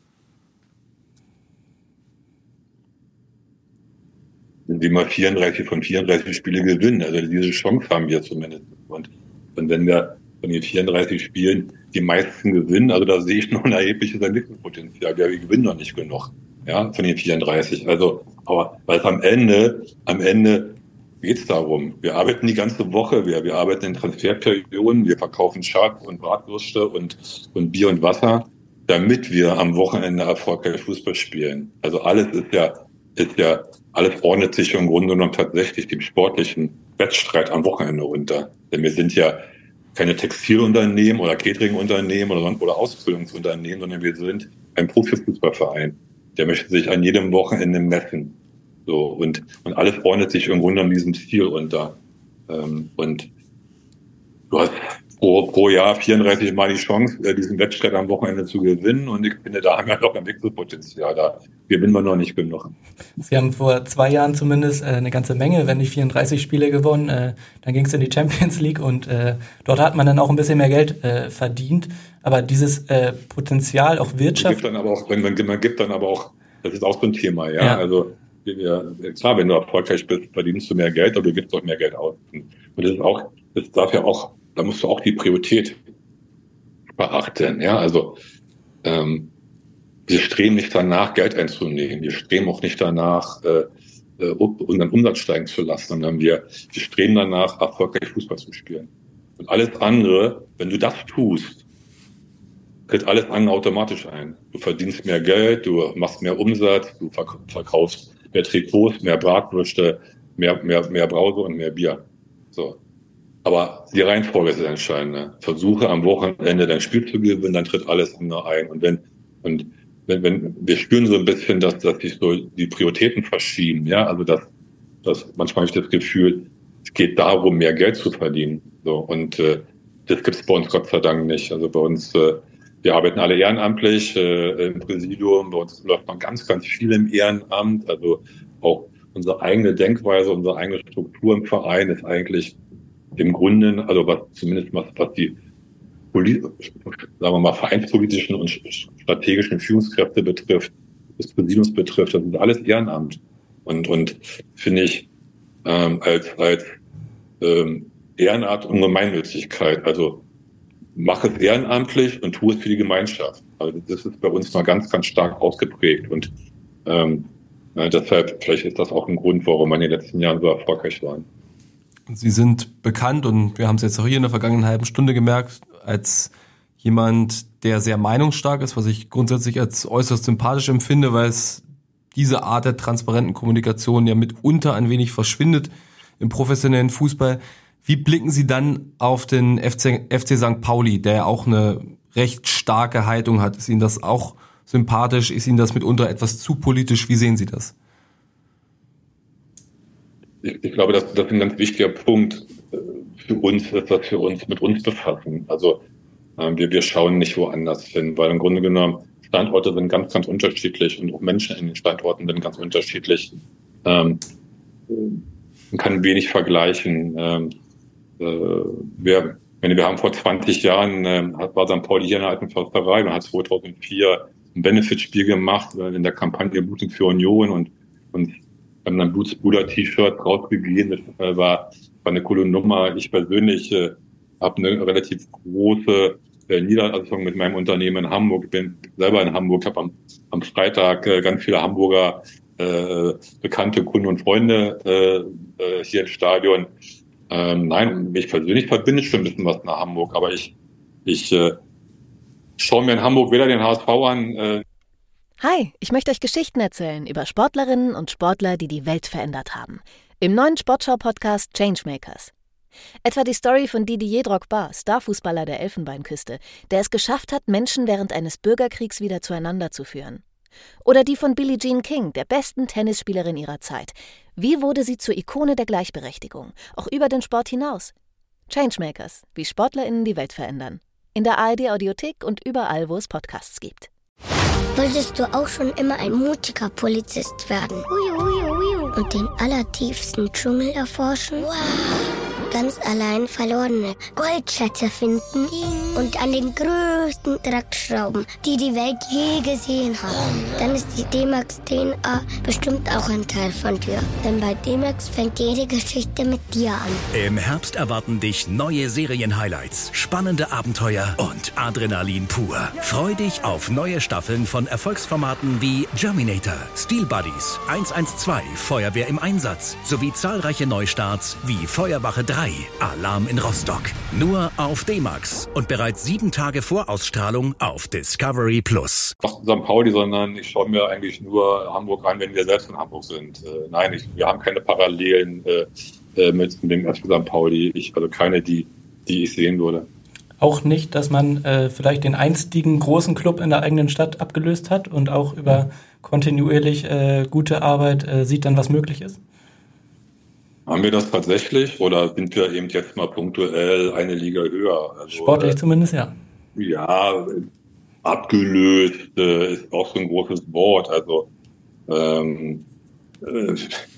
Wenn wir mal vierunddreißig von vierunddreißig Spiele gewinnen, also diese Chance haben wir zumindest. Und, und wenn wir von den vierunddreißig Spielen die meisten gewinnen, also da sehe ich noch ein erhebliches Entwicklungspotenzial. Wir gewinnen noch nicht genug, ja, von den vierunddreißig. Also, aber weil es am Ende, am Ende geht es darum. Wir arbeiten die ganze Woche, wir, wir arbeiten in Transferperioden, wir verkaufen Shark und Bratwürste und, und Bier und Wasser, damit wir am Wochenende erfolgreich Fußball spielen. Also alles ist ja, ist ja, alles ordnet sich im Grunde genommen tatsächlich dem sportlichen Wettstreit am Wochenende unter. Denn wir sind ja keine Textilunternehmen oder Cateringunternehmen oder, oder Ausbildungsunternehmen, sondern wir sind ein Profifußballverein. Der möchte sich an jedem Wochenende messen. So, und, und alles ordnet sich im Grunde an diesem Ziel unter. Ähm, und du hast pro, pro Jahr vierunddreißig Mal die Chance, äh, diesen Wettstreit am Wochenende zu gewinnen. Und ich finde, da haben wir noch ein Wechselpotenzial. Da gewinnen wir noch nicht genug. Sie haben vor zwei Jahren zumindest äh, eine ganze Menge, wenn nicht vierunddreißig Spiele gewonnen. Äh, dann ging es in die Champions League, und äh, dort hat man dann auch ein bisschen mehr Geld äh, verdient. Aber dieses äh, Potenzial, auch Wirtschaft... Man gibt dann aber auch, man, man gibt dann aber auch, das ist auch so ein Thema, ja, ja. also ja, klar, wenn du erfolgreich bist, verdienst du mehr Geld, aber du gibst auch mehr Geld aus. Und das ist auch, das darf ja auch, da musst du auch die Priorität beachten, ja, also ähm, wir streben nicht danach, Geld einzunehmen, wir streben auch nicht danach, äh, unseren Umsatz steigen zu lassen, sondern wir, wir streben danach, erfolgreich Fußball zu spielen. Und alles andere, wenn du das tust, tritt alles andere automatisch ein. Du verdienst mehr Geld, du machst mehr Umsatz, du verkaufst mehr Trikots, mehr Bratwürste, mehr, mehr, mehr Brause und mehr Bier. So. Aber die Reihenfolge ist das Entscheidende. Versuche am Wochenende dein Spiel zu gewinnen, dann tritt alles andere ein. Und wenn, und wenn, wenn, wir spüren so ein bisschen, dass, dass sich so die Prioritäten verschieben, ja, also dass, dass manchmal habe ich das Gefühl, es geht darum, mehr Geld zu verdienen. So, und, äh, das gibt's bei uns Gott sei Dank nicht. Also bei uns, äh, wir arbeiten alle ehrenamtlich, äh, im Präsidium, bei uns läuft man ganz, ganz viel im Ehrenamt, also auch unsere eigene Denkweise, unsere eigene Struktur im Verein ist eigentlich im Grunde, also was zumindest was, was die sagen wir mal vereinspolitischen und strategischen Führungskräfte betrifft, das Präsidiums betrifft, das ist alles Ehrenamt. Und und finde ich ähm, als als ähm, Ehrenamt und Gemeinnützigkeit, also mach es ehrenamtlich und tu es für die Gemeinschaft. Also das ist bei uns mal ganz, ganz stark ausgeprägt und ähm, äh, deshalb vielleicht ist das auch ein Grund, warum wir in den letzten Jahren so erfolgreich waren. Sie sind bekannt und wir haben es jetzt auch hier in der vergangenen halben Stunde gemerkt, als jemand, der sehr meinungsstark ist, was ich grundsätzlich als äußerst sympathisch empfinde, weil es diese Art der transparenten Kommunikation ja mitunter ein wenig verschwindet im professionellen Fußball. Wie blicken Sie dann auf den F C, F C Sankt Pauli, der ja auch eine recht starke Haltung hat? Ist Ihnen das auch sympathisch? Ist Ihnen das mitunter etwas zu politisch? Wie sehen Sie das? Ich, ich glaube, das, das ist ein ganz wichtiger Punkt für uns, ist, dass wir uns mit uns befassen. Also äh, wir, wir schauen nicht woanders hin, weil im Grunde genommen Standorte sind ganz, ganz unterschiedlich und auch Menschen in den Standorten sind ganz unterschiedlich. Ähm, man kann wenig vergleichen. Ähm, äh, wir, wenn wir haben vor zwanzig Jahren, äh, war Sankt Pauli hier in der alten Försterei und hat zweitausendvier ein Benefitspiel gemacht äh, in der Kampagne Blutung für Union und, und haben dann Blutsbruder-T-Shirt rausgegeben. Das äh, war, war eine coole Nummer. Ich persönlich äh, habe eine relativ große äh, Niederlassung mit meinem Unternehmen in Hamburg. Ich bin selber in Hamburg, habe am, am Freitag äh, ganz viele Hamburger äh, bekannte Kunden und Freunde äh, äh, hier im Stadion. Ähm, nein, mich persönlich verbindet schon ein bisschen was nach Hamburg, aber ich, ich äh, schaue mir in Hamburg weder den H S V an. Äh Hi, ich möchte euch Geschichten erzählen über Sportlerinnen und Sportler, die die Welt verändert haben. Im neuen Sportschau-Podcast Changemakers. Etwa die Story von Didier Drogba, Starfußballer der Elfenbeinküste, der es geschafft hat, Menschen während eines Bürgerkriegs wieder zueinander zu führen. Oder die von Billie Jean King, der besten Tennisspielerin ihrer Zeit. Wie wurde sie zur Ikone der Gleichberechtigung, auch über den Sport hinaus? Changemakers, wie SportlerInnen die Welt verändern. In der A R D-Audiothek und überall, wo es Podcasts gibt. Wolltest du auch schon immer ein mutiger Polizist werden? Ui, ui, ui. Und den allertiefsten Dschungel erforschen? Wow. Ganz allein verlorene Goldschätze finden und an den größten Draht schrauben, die die Welt je gesehen hat. Dann ist die D-Max D N A bestimmt auch ein Teil von dir. Denn bei D-Max fängt jede Geschichte mit dir an. Im Herbst erwarten dich neue Serien-Highlights, spannende Abenteuer und Adrenalin pur. Freu dich auf neue Staffeln von Erfolgsformaten wie Germinator, Steel Buddies, eins eins zwei, Feuerwehr im Einsatz sowie zahlreiche Neustarts wie Feuerwache drei, Alarm in Rostock. Nur auf D-Max und bereits sieben Tage vor Ausstrahlung auf Discovery Plus. Nicht Sankt Pauli, sondern ich schaue mir eigentlich nur Hamburg an, wenn wir selbst in Hamburg sind. Äh, nein, ich, wir haben keine Parallelen äh, mit dem F C Sankt Pauli. Ich, also keine, die, die ich sehen würde. Auch nicht, dass man äh, vielleicht den einstigen großen Club in der eigenen Stadt abgelöst hat und auch über kontinuierlich äh, gute Arbeit äh, sieht dann, was möglich ist? Haben wir das tatsächlich oder sind wir eben jetzt mal punktuell eine Liga höher? Also, Sportlich äh, zumindest, ja. Ja, abgelöst äh, ist auch so ein großes Wort. Also ähm, äh,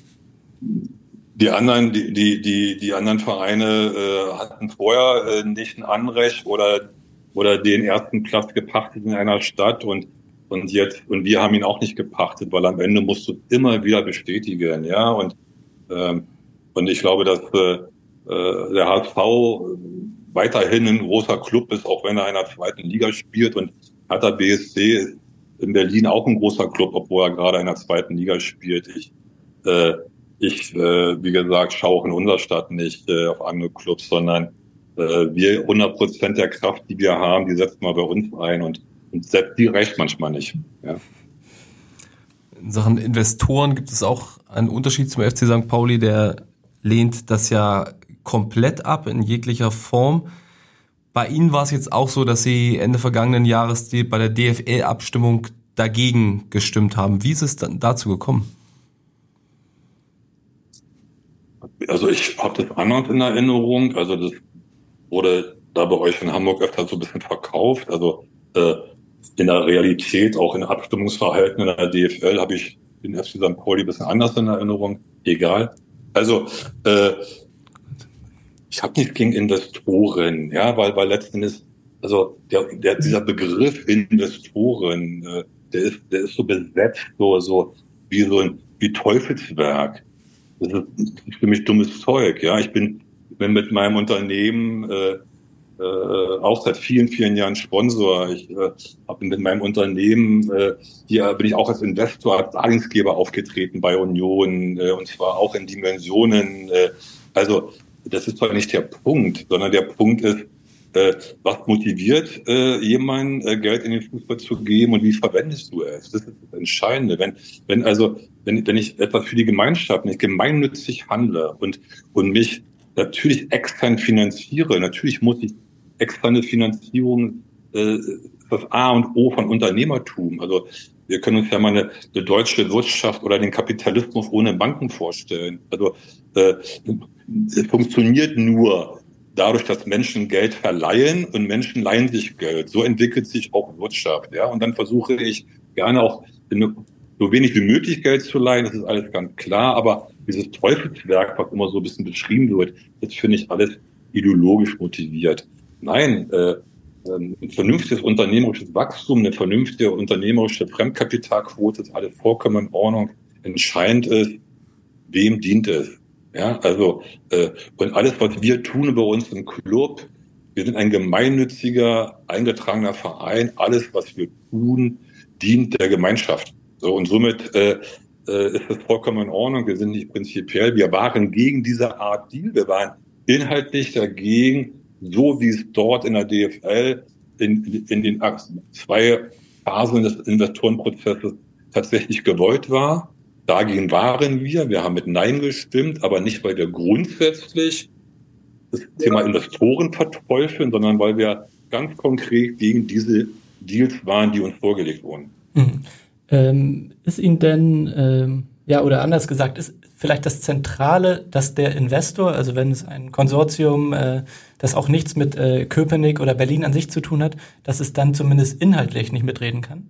die anderen, die die die die anderen Vereine äh, hatten vorher äh, nicht ein Anrecht oder oder den ersten Platz gepachtet in einer Stadt und und jetzt und wir haben ihn auch nicht gepachtet, weil am Ende musst du immer wieder bestätigen, ja und ähm, Und ich glaube, dass äh, der H S V weiterhin ein großer Club ist, auch wenn er in der zweiten Liga spielt. Und Hertha B S C ist in Berlin auch ein großer Club, obwohl er gerade in der zweiten Liga spielt. Ich, äh, ich äh, wie gesagt, schaue auch in unserer Stadt nicht äh, auf andere Clubs, sondern äh, wir hundert Prozent der Kraft, die wir haben, die setzen wir bei uns ein. Und, und selbst die reicht manchmal nicht. Ja. In Sachen Investoren gibt es auch einen Unterschied zum F C Sankt Pauli, der lehnt das ja komplett ab in jeglicher Form. Bei Ihnen war es jetzt auch so, dass Sie Ende vergangenen Jahres die, bei der D F L-Abstimmung dagegen gestimmt haben. Wie ist es dann dazu gekommen? Also ich habe das anders in Erinnerung. Also das wurde da bei euch in Hamburg öfter so ein bisschen verkauft. Also äh, in der Realität, auch in Abstimmungsverhalten in der D F L, habe ich den F C Sankt Pauli ein bisschen anders in Erinnerung. Egal. Also äh, ich habe nichts gegen Investoren, ja, weil weil letzten Endes, also der, der dieser Begriff Investoren, äh, der ist der ist so besetzt, so so wie so ein wie Teufelswerk. Das ist, das ist für mich dummes Zeug, ja. Ich bin bin mit meinem Unternehmen äh, äh, auch seit vielen, vielen Jahren Sponsor. Ich äh, habe mit meinem Unternehmen, äh, hier bin ich auch als Investor, als Darlehensgeber aufgetreten bei Union, äh, und zwar auch in Dimensionen. Äh, also das ist zwar nicht der Punkt, sondern der Punkt ist, äh, was motiviert äh, jemanden, äh, Geld in den Fußball zu geben und wie verwendest du es? Das ist das Entscheidende. Wenn, wenn also, wenn, wenn ich etwas für die Gemeinschaft, wenn ich gemeinnützig handle und und mich natürlich extern finanziere, natürlich muss ich externe Finanzierung, äh, das A und O von Unternehmertum. Also wir können uns ja mal eine, eine deutsche Wirtschaft oder den Kapitalismus ohne Banken vorstellen. Also äh, es funktioniert nur dadurch, dass Menschen Geld verleihen und Menschen leihen sich Geld. So entwickelt sich auch Wirtschaft. Ja, und dann versuche ich gerne auch in, so wenig wie möglich Geld zu leihen. Das ist alles ganz klar. Aber dieses Teufelswerk, was immer so ein bisschen beschrieben wird, das finde ich alles ideologisch motiviert. Nein, äh, ein vernünftiges unternehmerisches Wachstum, eine vernünftige unternehmerische Fremdkapitalquote ist alles vollkommen in Ordnung. Entscheidend ist, wem dient es? Ja, also äh, und alles, was wir tun bei uns im Club, wir sind ein gemeinnütziger, eingetragener Verein. Alles, was wir tun, dient der Gemeinschaft. So, und somit äh, äh, ist das vollkommen in Ordnung. Wir sind nicht prinzipiell. Wir waren gegen diese Art Deal. Wir waren inhaltlich dagegen, so wie es dort in der D F L in, in den zwei Phasen des Investorenprozesses tatsächlich gewollt war. Dagegen waren wir. Wir haben mit Nein gestimmt, aber nicht, weil wir grundsätzlich das Thema Investoren verteufeln, sondern weil wir ganz konkret gegen diese Deals waren, die uns vorgelegt wurden. Mhm. Ähm, ist Ihnen denn, ähm, ja, oder anders gesagt, ist vielleicht das Zentrale, dass der Investor, also wenn es ein Konsortium, äh, das auch nichts mit äh, Köpenick oder Berlin an sich zu tun hat, dass es dann zumindest inhaltlich nicht mitreden kann?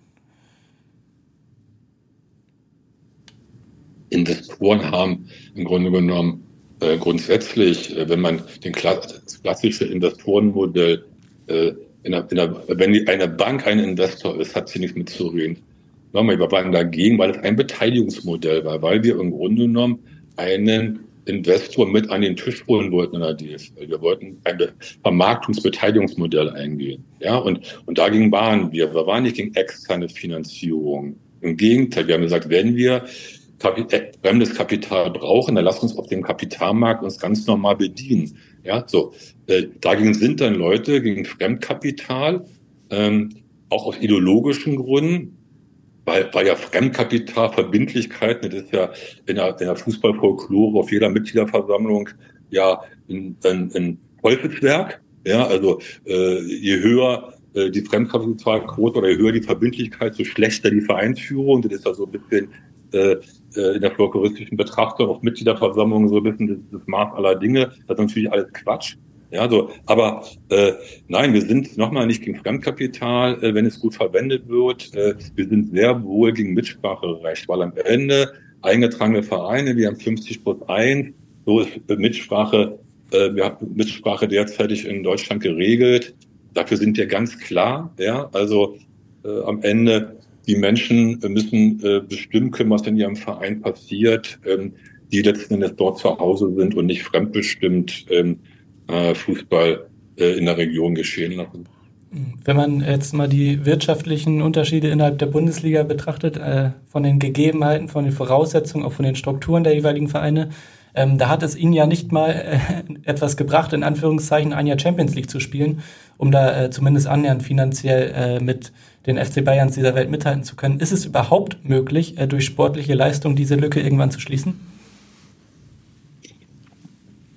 Investoren haben im Grunde genommen äh, grundsätzlich, äh, wenn man den Kla- das klassische Investorenmodell, äh, in der, in der, wenn die, eine Bank ein Investor ist, hat sie nichts mitzureden. Wir waren dagegen, weil es ein Beteiligungsmodell war, weil wir im Grunde genommen einen Investor mit an den Tisch holen wollten in der D F L. Wir wollten ein Vermarktungsbeteiligungsmodell eingehen. Ja, und, und dagegen waren wir. Wir waren nicht gegen externe Finanzierung. Im Gegenteil, wir haben gesagt, wenn wir Kapi- fremdes Kapital brauchen, dann lass uns auf dem Kapitalmarkt uns ganz normal bedienen. Ja, so. Äh, dagegen sind dann Leute gegen Fremdkapital, ähm, auch aus ideologischen Gründen, weil, weil ja Fremdkapital, Verbindlichkeiten, das ist ja in der, in der Fußballfolklore auf jeder Mitgliederversammlung ja ein, ein, ein Teufelswerk. Ja, also äh, je höher äh, die Fremdkapitalquote oder je höher die Verbindlichkeit, so schlechter die Vereinsführung. Das ist ja so ein bisschen äh, in der folkloristischen Betrachtung auf Mitgliederversammlungen so ein bisschen das, das Maß aller Dinge. Das ist natürlich alles Quatsch. Ja, so, aber äh, nein, wir sind nochmal nicht gegen Fremdkapital, äh, wenn es gut verwendet wird. Äh, wir sind sehr wohl gegen Mitspracherecht, weil am Ende eingetragene Vereine, wir haben fünfzig plus eins, so ist Mitsprache, äh, wir haben Mitsprache derzeitig in Deutschland geregelt. Dafür sind wir ganz klar, ja, also äh, am Ende die Menschen müssen äh, bestimmen können, was in ihrem Verein passiert, ähm, die letzten Endes dort zu Hause sind und nicht fremdbestimmt ähm, Fußball äh, in der Region geschehen lassen. Wenn man jetzt mal die wirtschaftlichen Unterschiede innerhalb der Bundesliga betrachtet, äh, von den Gegebenheiten, von den Voraussetzungen, auch von den Strukturen der jeweiligen Vereine, ähm, da hat es ihnen ja nicht mal äh, etwas gebracht, in Anführungszeichen ein Jahr Champions League zu spielen, um da äh, zumindest annähernd finanziell äh, mit den F C Bayerns dieser Welt mithalten zu können. Ist es überhaupt möglich, äh, durch sportliche Leistung diese Lücke irgendwann zu schließen?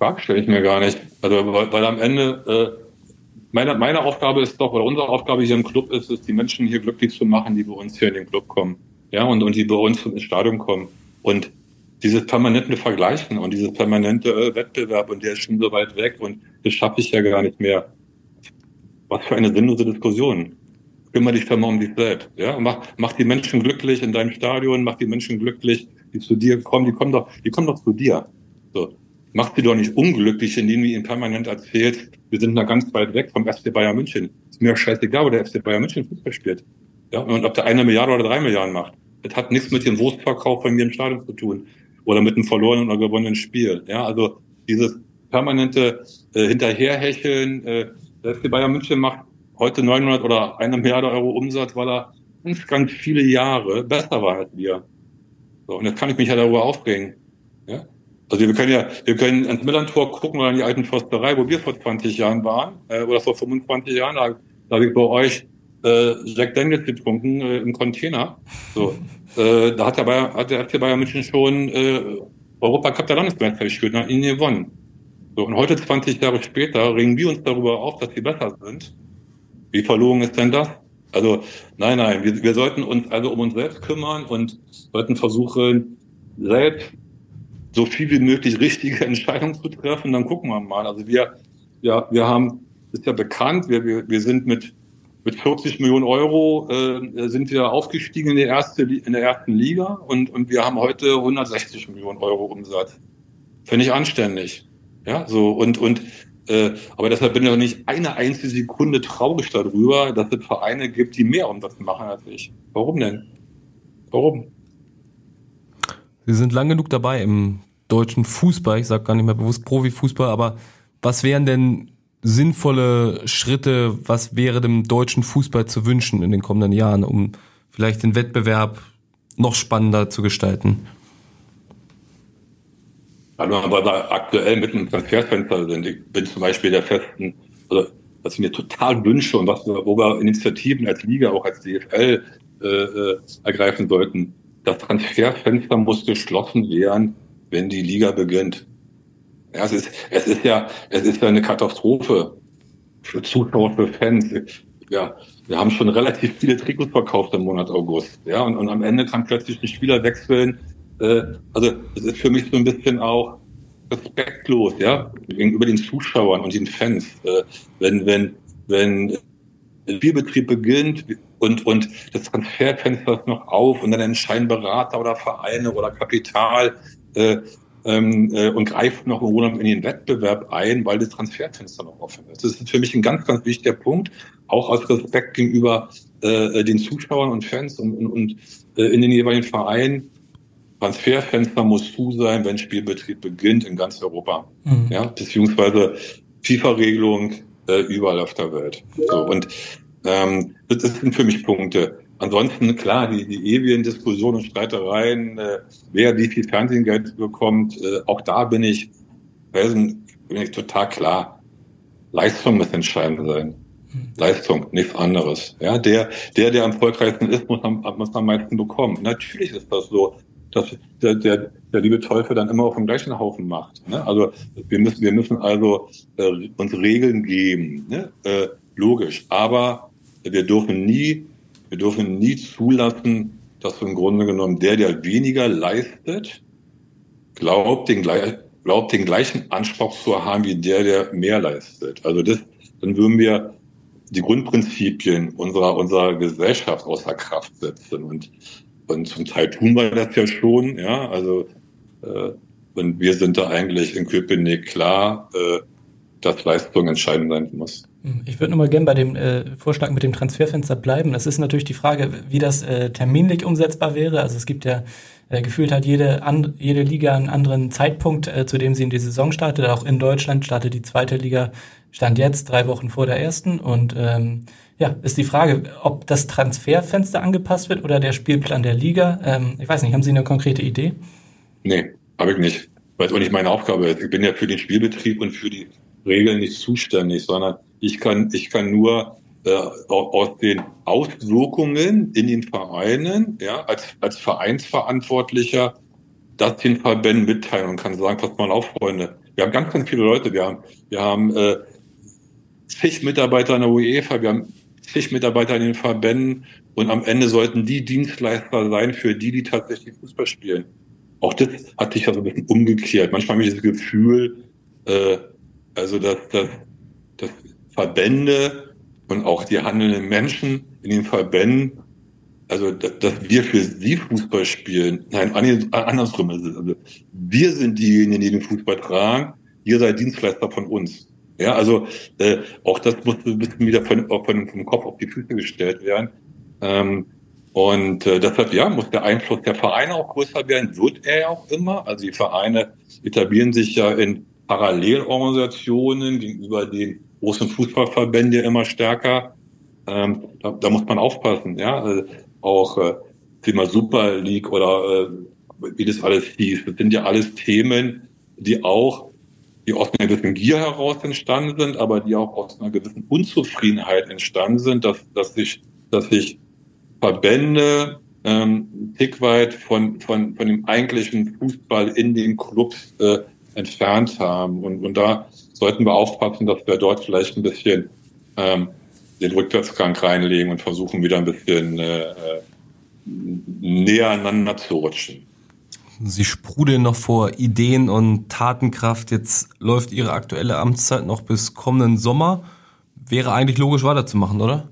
Frage stelle ich mir gar nicht. Also, weil, weil am Ende, äh, meine, meine Aufgabe ist doch, oder unsere Aufgabe hier im Club ist es, die Menschen hier glücklich zu machen, die bei uns hier in den Club kommen. Ja, und, und die bei uns ins Stadion kommen. Und dieses permanente Vergleichen und dieses permanente äh, Wettbewerb, und der ist schon so weit weg und das schaffe ich ja gar nicht mehr. Was für eine sinnlose Diskussion. Kümmere dich doch mal um dich selbst. Ja? Mach, mach die Menschen glücklich in deinem Stadion, mach die Menschen glücklich, die zu dir kommen, die kommen doch, die kommen doch zu dir. So. Mach sie doch nicht unglücklich, indem du ihnen permanent erzählst, wir sind da ganz weit weg vom F C Bayern München. Ist mir scheißegal, wo der F C Bayern München Fußball spielt. Ja? Und ob der eine Milliarde oder drei Milliarden macht. Das hat nichts mit dem Wurstverkauf bei mir im Stadion zu tun. Oder mit einem verlorenen oder gewonnenen Spiel. Ja, also dieses permanente äh, Hinterherhecheln, äh, der F C Bayern München macht heute neunhundert oder eine Milliarde Euro Umsatz, weil er ganz, ganz viele Jahre besser war als wir. So, und jetzt kann ich mich ja darüber aufregen. Ja? Also wir können ja, wir können ans Millantor gucken oder an die alten Försterei, wo wir vor zwanzig Jahren waren, äh, oder vor fünfundzwanzig Jahren, da, da habe ich bei euch äh, Jack Daniels getrunken äh, im Container. So, äh, da hat der, Bayern, hat der F C Bayern München schon äh, Europacup der Landesmeister gespielt, hat ihn gewonnen. So, und heute, zwanzig Jahre später, regen wir uns darüber auf, dass sie besser sind. Wie verlogen ist denn das? Also, nein, nein, wir, wir sollten uns also um uns selbst kümmern und sollten versuchen, selbst so viel wie möglich richtige Entscheidungen zu treffen. Dann gucken wir mal. Also wir, ja, wir haben, ist ja bekannt, wir, wir, wir sind mit, mit vierzig Millionen Euro, äh, sind wir aufgestiegen in der erste, in der ersten Liga und, und wir haben heute hundertsechzig Millionen Euro Umsatz. Finde ich anständig. Ja, so, und, und, äh, aber deshalb bin ich auch nicht eine einzige Sekunde traurig darüber, dass es Vereine gibt, die mehr Umsatz machen als ich. Warum denn? Warum? Sie sind lang genug dabei im deutschen Fußball, ich sage gar nicht mehr bewusst Profifußball, aber was wären denn sinnvolle Schritte, was wäre dem deutschen Fußball zu wünschen in den kommenden Jahren, um vielleicht den Wettbewerb noch spannender zu gestalten? Also, weil wir aktuell mit einem Transferfenster sind. Ich bin zum Beispiel der festen, also was ich mir total wünsche und was wir, wo wir Initiativen als Liga, auch als D F L äh, äh, ergreifen sollten. Das Transferfenster muss geschlossen werden, wenn die Liga beginnt. Ja, es ist, es ist ja, es ist ja eine Katastrophe für Zuschauer, für Fans. Ja, wir haben schon relativ viele Trikots verkauft im Monat August. Ja, und, und am Ende kann plötzlich ein Spieler wechseln. Äh, also, es ist für mich so ein bisschen auch respektlos, ja, gegenüber den Zuschauern und den Fans. Äh, wenn, wenn, wenn der Spielbetrieb beginnt und, und das Transferfenster ist noch auf und dann entscheiden Berater oder Vereine oder Kapital, äh, ähm, äh, und greift noch in den Wettbewerb ein, weil das Transferfenster noch offen ist. Das ist für mich ein ganz, ganz wichtiger Punkt, auch aus Respekt gegenüber äh, den Zuschauern und Fans und, und, und äh, in den jeweiligen Vereinen. Transferfenster muss zu sein, wenn Spielbetrieb beginnt in ganz Europa. Mhm. Ja, beziehungsweise FIFA-Regelung äh, überall auf der Welt. So, und ähm, das sind für mich Punkte. Ansonsten, klar, die, die ewigen Diskussionen und Streitereien, äh, wer wie viel Fernsehgeld bekommt, äh, auch da bin ich, bin ich total klar. Leistung muss entscheidend sein. Leistung, nichts anderes. Ja, der, der, der am erfolgreichsten ist, muss am, muss am meisten bekommen. Natürlich ist das so, dass der, der, der liebe Teufel dann immer auf dem gleichen Haufen macht. Ne? Also wir müssen, wir müssen also äh, uns Regeln geben, ne? äh, logisch. Aber wir dürfen nie, wir dürfen nie zulassen, dass im Grunde genommen der, der weniger leistet, glaubt den, glaubt den gleichen Anspruch zu haben wie der, der mehr leistet. Also das, dann würden wir die Grundprinzipien unserer unserer Gesellschaft außer Kraft setzen und und zum Teil tun wir das ja schon, ja, also äh, und wir sind da eigentlich in Köpenick klar, äh, dass Leistung entscheidend sein muss. Ich würde nochmal gerne bei dem äh, Vorschlag mit dem Transferfenster bleiben. Das ist natürlich die Frage, wie das äh, terminlich umsetzbar wäre. Also es gibt ja äh, gefühlt halt jede an, jede Liga einen anderen Zeitpunkt, äh, zu dem sie in die Saison startet. Auch in Deutschland startet die zweite Liga, stand jetzt drei Wochen vor der ersten. Und ähm, ja, ist die Frage, ob das Transferfenster angepasst wird oder der Spielplan der Liga. Ähm, ich weiß nicht, haben Sie eine konkrete Idee? Nee, habe ich nicht. Weil es auch nicht meine Aufgabe ist. Ich bin ja für den Spielbetrieb und für die Regeln nicht zuständig, sondern ich kann, ich kann nur äh, aus den Auswirkungen in den Vereinen, ja, als, als Vereinsverantwortlicher, das den Verbänden mitteilen und kann sagen, pass mal auf, Freunde, wir Wir haben ganz, ganz viele Leute. Wir haben, wir haben äh, zig Mitarbeiter in der UEFA, wir haben zig Mitarbeiter in den Verbänden und am Ende sollten die Dienstleister sein für die, die tatsächlich Fußball spielen. Auch das hat sich ja so ein bisschen umgekehrt. Manchmal habe ich das Gefühl, äh, also dass, dass, dass Verbände und auch die handelnden Menschen in den Verbänden, also dass, dass wir für sie Fußball spielen. Nein, andersrum ist es. Also wir sind diejenigen, die den Fußball tragen. Ihr seid Dienstleister von uns. Ja, also äh, auch das muss ein bisschen wieder von, von, vom Kopf auf die Füße gestellt werden. Ähm, und äh, deshalb ja muss der Einfluss der Vereine auch größer werden, wird er ja auch immer. Also die Vereine etablieren sich ja in Parallelorganisationen gegenüber den großen Fußballverbänden immer stärker. Ähm, da, da muss man aufpassen, ja. Also auch äh, Thema Super League oder äh, wie das alles hieß. Das sind ja alles Themen, die auch die aus einer gewissen Gier heraus entstanden sind, aber die auch aus einer gewissen Unzufriedenheit entstanden sind, dass, dass sich, dass sich Verbände ähm, ein Tick weit von, von, von dem eigentlichen Fußball in den Clubs äh, entfernt haben. Und, und da sollten wir aufpassen, dass wir dort vielleicht ein bisschen ähm, den Rückwärtsgang reinlegen und versuchen, wieder ein bisschen äh, näher aneinander zu rutschen. Sie sprudeln noch vor Ideen und Tatenkraft. Jetzt läuft Ihre aktuelle Amtszeit noch bis kommenden Sommer. Wäre eigentlich logisch weiterzumachen, oder?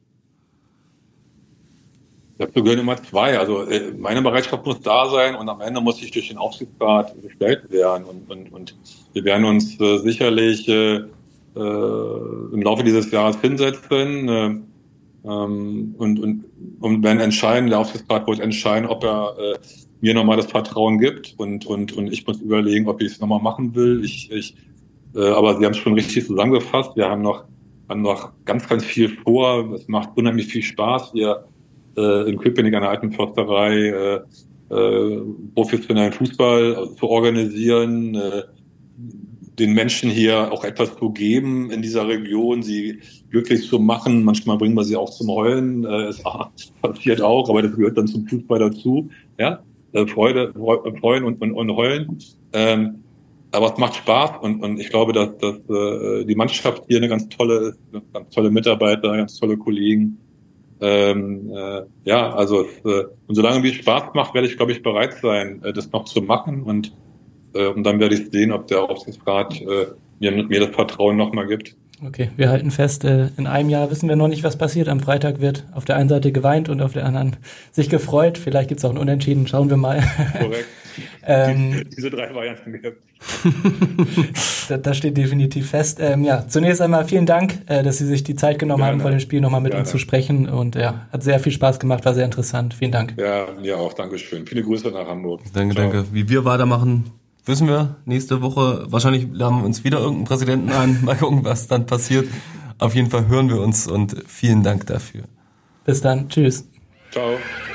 Dazu gehören immer zwei. Also äh, meine Bereitschaft muss da sein und am Ende muss ich durch den Aufsichtsrat gestellt werden. Und, und, und wir werden uns äh, sicherlich äh, äh, im Laufe dieses Jahres hinsetzen äh, ähm, und, und, und werden entscheiden, der Aufsichtsrat wird entscheiden, ob er äh, mir nochmal das Vertrauen gibt und und und ich muss überlegen, ob ich es nochmal machen will. Ich, ich, äh, aber Sie haben es schon richtig zusammengefasst. Wir haben noch haben noch ganz, ganz viel vor. Es macht unheimlich viel Spaß, hier äh, in Köpenick an der Alten Försterei äh, äh, professionellen Fußball zu organisieren, äh, den Menschen hier auch etwas zu geben in dieser Region, sie glücklich zu machen. Manchmal bringen wir sie auch zum Heulen. Äh, es passiert auch, aber das gehört dann zum Fußball dazu. Ja. Freude, freuen und, und, und heulen. Ähm, aber es macht Spaß und, und ich glaube, dass, dass äh, die Mannschaft hier eine ganz tolle ist, eine ganz tolle Mitarbeiter, ganz tolle Kollegen. Ähm, äh, ja, also äh, und solange es Spaß macht, werde ich, glaube ich, bereit sein, äh, das noch zu machen und äh, und dann werde ich sehen, ob der Aufsichtsrat äh, mir, mir das Vertrauen nochmal gibt. Okay, wir halten fest, in einem Jahr wissen wir noch nicht, was passiert. Am Freitag wird auf der einen Seite geweint und auf der anderen sich gefreut. Vielleicht gibt es auch ein Unentschieden, schauen wir mal. Korrekt. ähm, Diese drei Varianten gibt. das, das steht definitiv fest. Ähm, ja, zunächst einmal vielen Dank, äh, dass Sie sich die Zeit genommen Gerne. haben, vor dem Spiel nochmal mit Gerne. uns zu sprechen. Und ja, hat sehr viel Spaß gemacht, war sehr interessant. Vielen Dank. Ja, mir auch. Dankeschön. Viele Grüße nach Hamburg. Danke, Ciao. danke. Wie wir weitermachen, wissen wir nächste Woche. Wahrscheinlich laden wir uns wieder irgendeinen Präsidenten ein. Mal gucken, was dann passiert. Auf jeden Fall hören wir uns und vielen Dank dafür. Bis dann. Tschüss. Ciao.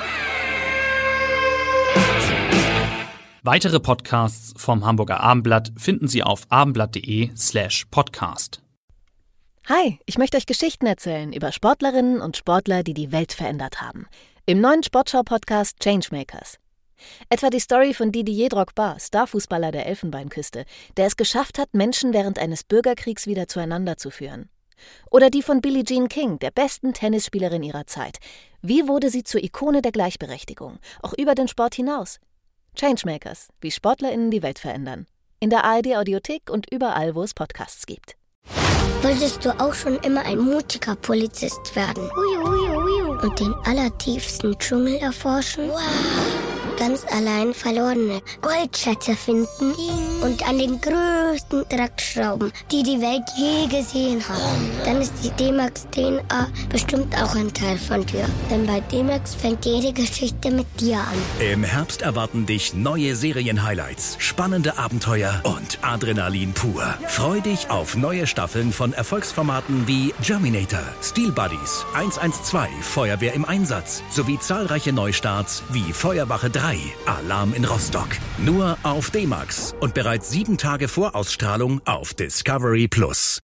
Weitere Podcasts vom Hamburger Abendblatt finden Sie auf abendblatt.de slash podcast. Hi, ich möchte euch Geschichten erzählen über Sportlerinnen und Sportler, die die Welt verändert haben. Im neuen Sportschau-Podcast Changemakers. Etwa die Story von Didier Drogba, Starfußballer der Elfenbeinküste, der es geschafft hat, Menschen während eines Bürgerkriegs wieder zueinander zu führen. Oder die von Billie Jean King, der besten Tennisspielerin ihrer Zeit. Wie wurde sie zur Ikone der Gleichberechtigung, auch über den Sport hinaus? Changemakers, wie SportlerInnen die Welt verändern. In der A R D-Audiothek und überall, wo es Podcasts gibt. Wolltest du auch schon immer ein mutiger Polizist werden? Ui, ui, ui. Und den allertiefsten Dschungel erforschen? Wow. Ganz allein verlorene Goldschätze finden und an den größten Draht schrauben, die die Welt je gesehen hat. Dann ist die D-Max D N A bestimmt auch ein Teil von dir. Denn bei D-Max fängt jede Geschichte mit dir an. Im Herbst erwarten dich neue Serien-Highlights, spannende Abenteuer und Adrenalin pur. Freu dich auf neue Staffeln von Erfolgsformaten wie Germinator, Steel Buddies, eins eins zwei, Feuerwehr im Einsatz sowie zahlreiche Neustarts wie Feuerwache drei, Alarm in Rostock. Nur auf D-Max und bereits sieben Tage vor Ausstrahlung auf Discovery Plus.